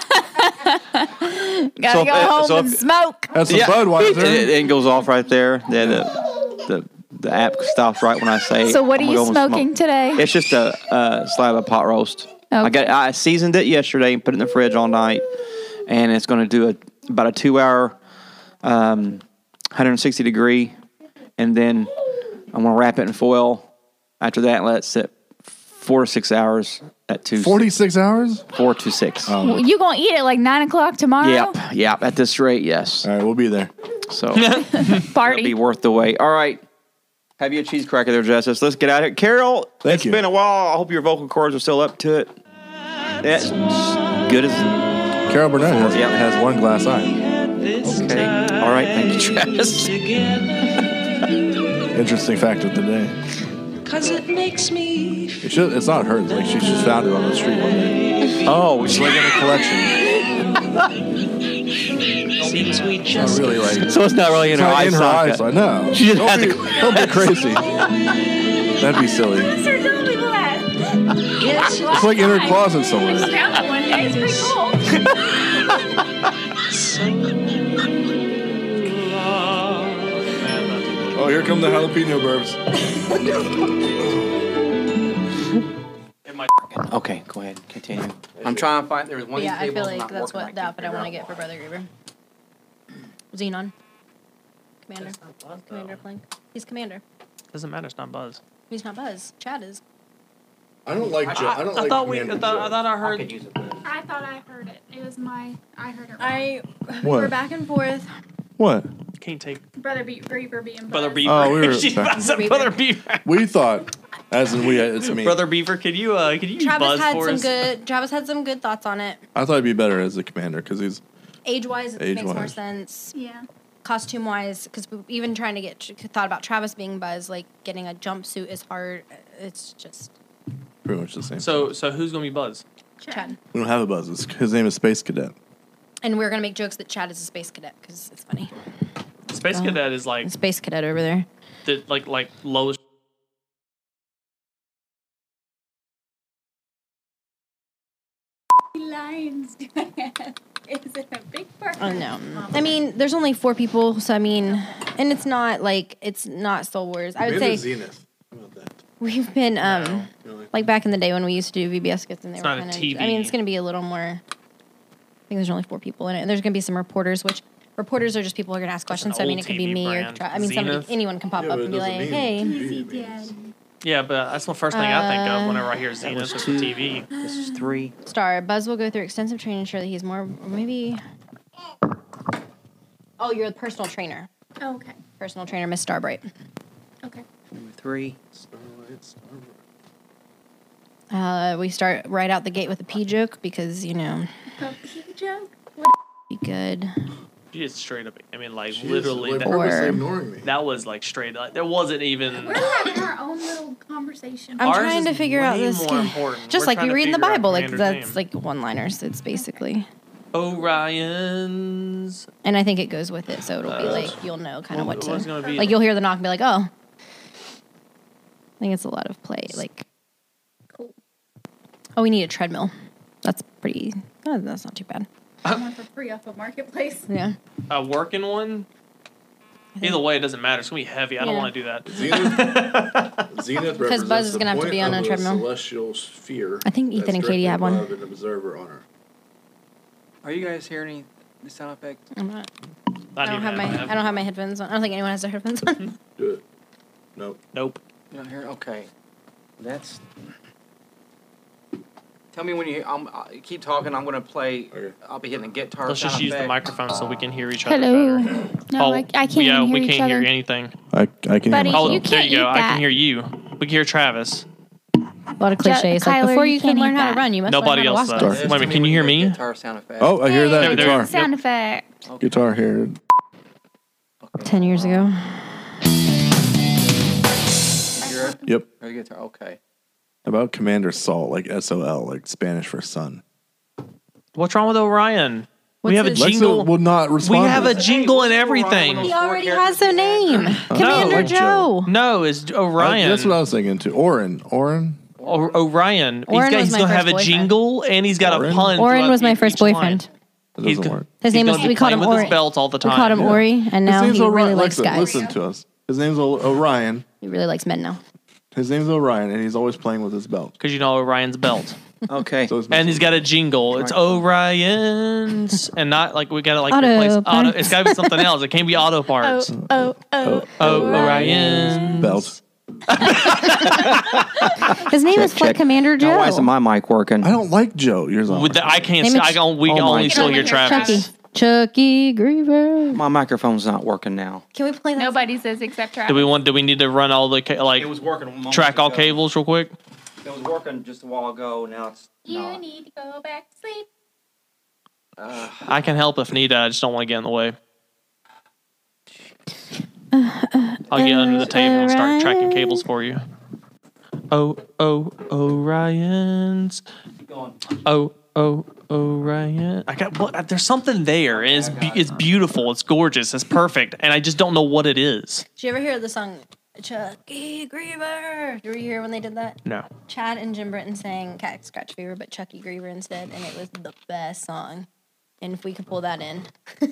Gotta So go if- home so and if- smoke. That's some Yeah. Budweiser. It goes off right there. The app stops right when I say. So what I'm are gonna you go and smoking smoke. today? It's just a slab of pot roast. Okay. I seasoned it yesterday and put it in the fridge all night, and it's going to do about a 2-hour, 160 degree, and then I'm going to wrap it in foil. After that, let it sit 4 to 6 hours at 46 hours? 4 to 6. You gonna eat it like 9 o'clock tomorrow? Yep. At this rate, yes. All right, we'll be there. So it'll Party. be worth the wait. All right. Have you a cheese cracker there, Justice? Let's get out of here. Carol, Thank it's you. been a while. I hope your vocal cords are still up to it. That's good as. Carol Burnett Yeah. has one glass eye. Okay. All right. Thank you, Travis. Interesting fact of the day. Cause it makes me It's not hers. Like she just found it on the street one day. Oh, It's like in a collection. seems we Not just really like. so it's not really in It's her not eye in her socket. eyes. No. She just had Don't be crazy. That'd be silly. Start telling people that. guess It's like in her closet somewhere. Found it one day. It's pretty cool. Oh, here come the jalapeno burbs. Okay, go ahead. Continue. I'm trying to find. There was one. Yeah, of I these feel tables like not that's working. what the outfit I want to get for Brother Gruber. Xenon. Commander. Commander Plank. He's commander. Doesn't matter. It's not Buzz. He's not Buzz. Chad is. I don't like Joe. I don't I like thought Commander I thought I I heard. could use it. I thought I heard it. It was I heard it wrong. What? We're back and forth. What? Can't take Brother Reaper being Brother Buzz. Beaver. Oh, we were- She's about to say Brother Beaver. We thought, as in we, it's me. Brother Beaver, could you use Travis Buzz had for some us? good. Travis had some good thoughts on it. I thought it'd be better as the commander because he's. Age-wise, it makes more Age-wise. sense. Yeah. Costume-wise, because we even trying to thought about Travis being Buzz, like getting a jumpsuit is hard. It's just Pretty much the same. So who's gonna be Buzz? Chad. We don't have a Buzz. His name is Space Cadet. And we're gonna make jokes that Chad is a space cadet because it's funny. Space Cadet is like A space cadet over there. the like lowest. Lions doing it. Is it a big part? Oh no. I mean, there's only 4 people, so I mean, and it's not Star Wars. I would say Zenith. How about that? we've been like back in the day when we used to do VBS skits and they It's were not a kind of. TV. I mean, it's gonna be a little more. I think there's only 4 people in it. And there's gonna be some reporters, which reporters are just people who are gonna ask questions. So I mean, old it could be TV me or brand. I mean, Zenith? anyone can pop Yeah, up but and it be doesn't like, mean hey. TV means- Yeah, but that's the first thing I think of whenever I hear Zenith was with 2. the TV. This is 3. Star Buzz will go through extensive training to ensure that he's more maybe. Oh, you're the personal trainer. Oh, okay. Personal trainer, Miss Starbright. Okay. Number 3. We start right out the gate with a pee joke because A pee joke? be good. She just straight up. I mean, like She is, literally, like, that, purposely Or- ignoring me. that was like straight. Like, there wasn't even. We're having our own little conversation. I'm Ours trying to is figure out way this. more important. Just We're like trying you to read in the figure out Bible, like Commander's that's name. like one-liners. It's basically, Orion's. and I think it goes with it, so it'll be like you'll know kind of what What's to. gonna be Like you'll hear the knock and be like, oh. I think it's a lot of play. Like, Cool. oh, we need a treadmill. That's pretty. Oh, that's not too bad. One for free off of Marketplace. Yeah. A working one. Either way, it doesn't matter. It's gonna be heavy. I don't Yeah. want to do that. Zenith Because Buzz is gonna have to be on a treadmill. Celestial sphere. I think Ethan and Katie have one. An observer on her. Are you guys hearing the sound effects? I'm not. Not I don't even have my. that. I don't have my headphones on. I don't think anyone has their headphones on. Do it. Nope. Nope. You don't hear? Okay. That's. Tell me when you. Keep talking. I'm going to play. Okay. I'll be hitting the guitar. Let's just sound use the effect. microphone so we can hear each other Hello. better. No, I can't yeah, even hear we each can't other. hear anything. I can Buddy, hear Oh, You myself. there can't you go. eat I can that. hear you. We can hear Travis. A lot of cliches. Like Kyler, before you you can can't learn eat how to that. run, you must Nobody learn how else to walk. does. First. Just Wait a tell minute, can you hear when me? get Guitar sound effect. Oh, I hear that There- there- guitar. Sound effect. Guitar here. 10 years ago. Hear it? Yep. Or the guitar. Okay. About Commander Sol, like SOL, like Spanish for sun. What's wrong with Orion? What's we have a his- jingle. Lexa would not We respond. have to a this. jingle and Hey, everything. what's He Four already characters has a in there. name. Commander like Joe. No, it's Orion. That's what I was thinking too. Orion. Orion. Oren he's was my gonna first have a boyfriend. jingle and he's got Oren? a pun. Oren throughout was my each first line. boyfriend. It He's doesn't go- work. His name he's was, gonna be we called him playing with Ori. his belt all the We called him time. Ori, and now His name's he really Orion. likes Lexa, guys. listen to us. His name's Orion. He really likes men now. His name's Orion, and he's always playing with his belt. Because you know Orion's belt. Okay. So it's And he's got a jingle. It's Orion's. And not like we gotta like Auto replace auto. parts. It's gotta be something else. It can't be auto parts. Oh. Orion. belt. His name is Flight check. Commander Joe. Now, why isn't my mic working? I don't like Joe. Yours on. I can't. Name See, it- I don't. We Oh can my only still God. hear Travis. Chucky Griever. My microphone's not working now. Can we play that? Nobody says except Travis. Do we need to run all the like working. track all cables real quick? It was working just a while ago. Now it's not. need to go back to sleep. I can help if needed. I just don't want to get in the way. I'll get under the table and start tracking cables for you. Orion's. Orion. I got what? There's something there. And it's beautiful. It's gorgeous. It's perfect. And I just don't know what it is. Did you ever hear the song Chucky Griever? Were you here when they did that? No. Chad and Jim Britton sang Cat Scratch Fever, but Chucky Griever instead, and it was the best song. And if we could pull that in.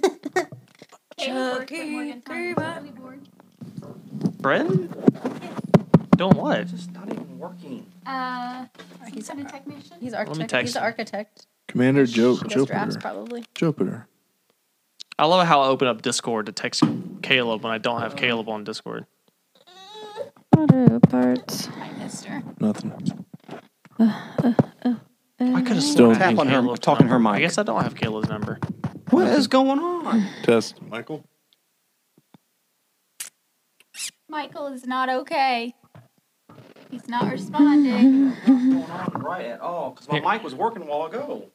Chucky Griever. Brenton? Doing what? It's not even working. He's a technician. He's me architect. text He's the him. architect. Commander He does drafts Jupiter. probably. Jupiter. I love how I open up Discord to text Caleb when I don't have Caleb on Discord. Auto parts. Hi, mister. Nothing. I could have Still still tap on her, talking her mic. I guess I don't have Caleb's number. What is going on? Test. Michael? Michael is not okay. He's not responding. What's going on right at all? Because my mic was working a while ago.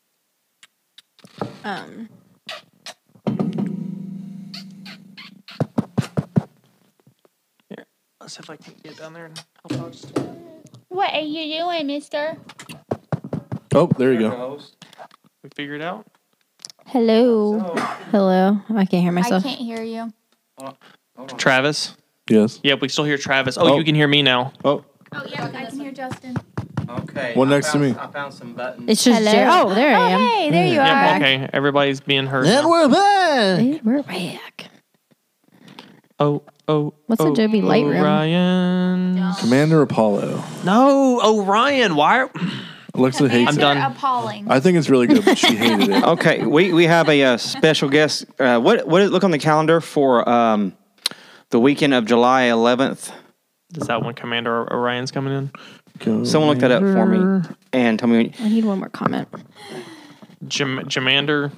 Let's see if I can get down there and help out just a minute. What are you doing, mister? Oh, there you go. Goes. We figure it out? Hello. So, Hello. I can't hear myself. I can't hear you. hold on. Travis? Yes. Yep, we still hear Travis. Oh. You can hear me now. Oh, Oh, yeah, I can hear Justin. Okay. One I next to found- me. I found some buttons. It's just Jerry. Oh, there I am. Hey, there you Yep, are. okay. Everybody's being heard. now. we're back. Hey, we're back. What's Adobe Lightroom? Orion. Commander Apollo. No, Orion. Why? Alexa hates I'm it. done. Appalling. I think it's really good, but she hated it. Okay, we have a special guest. Look on the calendar for the weekend of July 11th. Is that when Commander Orion's coming in? Someone look that up for me and tell me. I need one more comment. Jamander.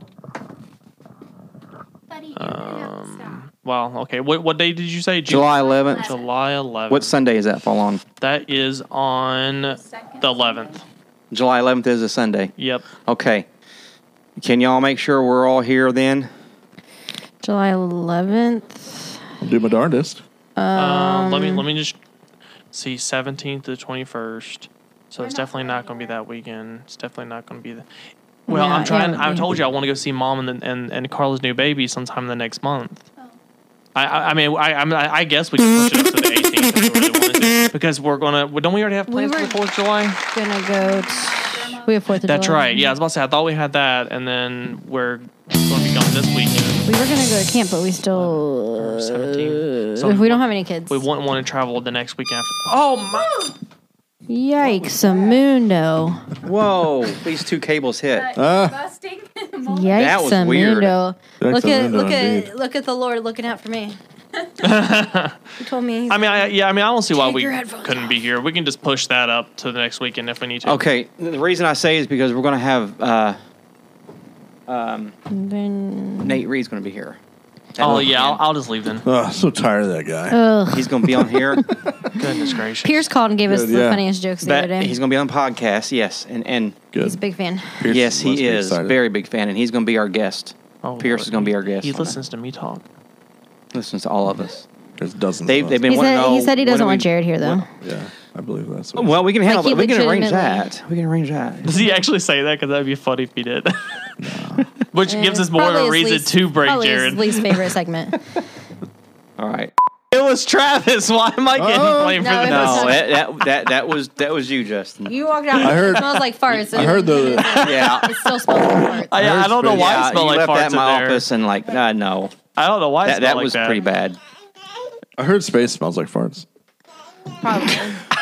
Buddy, you're gonna have to stop. Wow. Okay. What day did you say? July 11th. July 11th. What Sunday is that fall on? That is on the Second. 11th. July 11th is a Sunday. Yep. Okay. Can y'all make sure we're all here then? July 11th. I'll do my darndest. Let me just see 17th to the 21st. So it's definitely not going to be that weekend. It's definitely not going to be the. Well, Yeah, I'm trying. yeah, I told you I want to go see Mom and Carla's new baby sometime the next month. I guess we can push it up to the 18th if we really wanted to, because we're gonna. Don't we already have plans for the 4th of July? Gonna go. We have 4th of July. That's right. Yeah, I was about to say. I thought we had that, and then we're going to be gone this weekend. We were gonna go to camp, but we still. 17th. So if we don't have any kids. We wouldn't want to travel the next weekend after. Oh my! Yikes, Amundo. Whoa! These two cables hit. Busting. Yikes, was weird. Amundo. Yikes, Amundo, indeed. Look at the Lord looking out for me. He told me. I don't see why Take we your headphones couldn't be here. We can just push that up to the next weekend if we need to. Okay. The reason I say is because we're going to have Then, Nate Reed's going to be here. Oh yeah, I'll just leave then. Oh, so tired of that guy. ugh. He's going to be on here. Goodness gracious. Pierce called and gave us Good, the yeah. funniest jokes the other day. He's going to be on the podcast. Yes, and Good. He's a big fan. Pierce yes, must he be is excited. very big fan, and he's going to be our guest. Oh, Pierce Lord. is going to be our guest. He on listens to me talk. that. Listens to all of us. There's dozens. They've of been He wanting to know. said he when doesn't do want we- Jared here though. Yeah, I believe that's. Well, we can handle Like, it. he We can arrange legitimately- that. We can arrange that. Does he actually say that? Because that'd be funny if he did. Which gives us more of Probably a his reason least- to break probably Jared. His least favorite segment. All right. It was Travis. Why am I getting blamed No, for it this? was No, that was you, Justin. You walked out. I heard- It smells like farts. I heard the. Yeah. It still smells like farts. I don't know why Yeah, it smelled you like left farts that in my in there. office and like, no, I don't know why it that smelled like was that. pretty bad. I heard space smells like farts. Probably.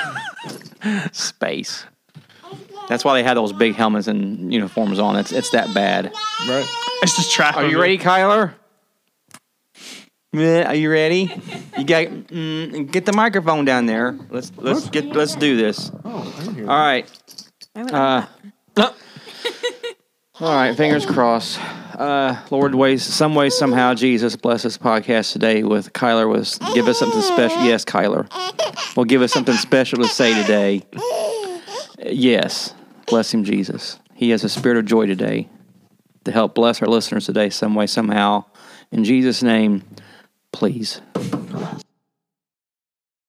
Space. That's why they had those big helmets and uniforms on. It's that bad. Right. It's just Travis. Are you ready, Kyler? Yeah, are you ready? You got get the microphone down there. Let's do this. Oh, I didn't hear All right. All right, fingers crossed. Lord, some way, somehow, Jesus bless this podcast today with Kyler. Give us something special. Yes, Kyler. Will give us something special to say today. Yes. Bless him, Jesus. He has a spirit of joy today to help bless our listeners today some way, somehow. In Jesus' name, please.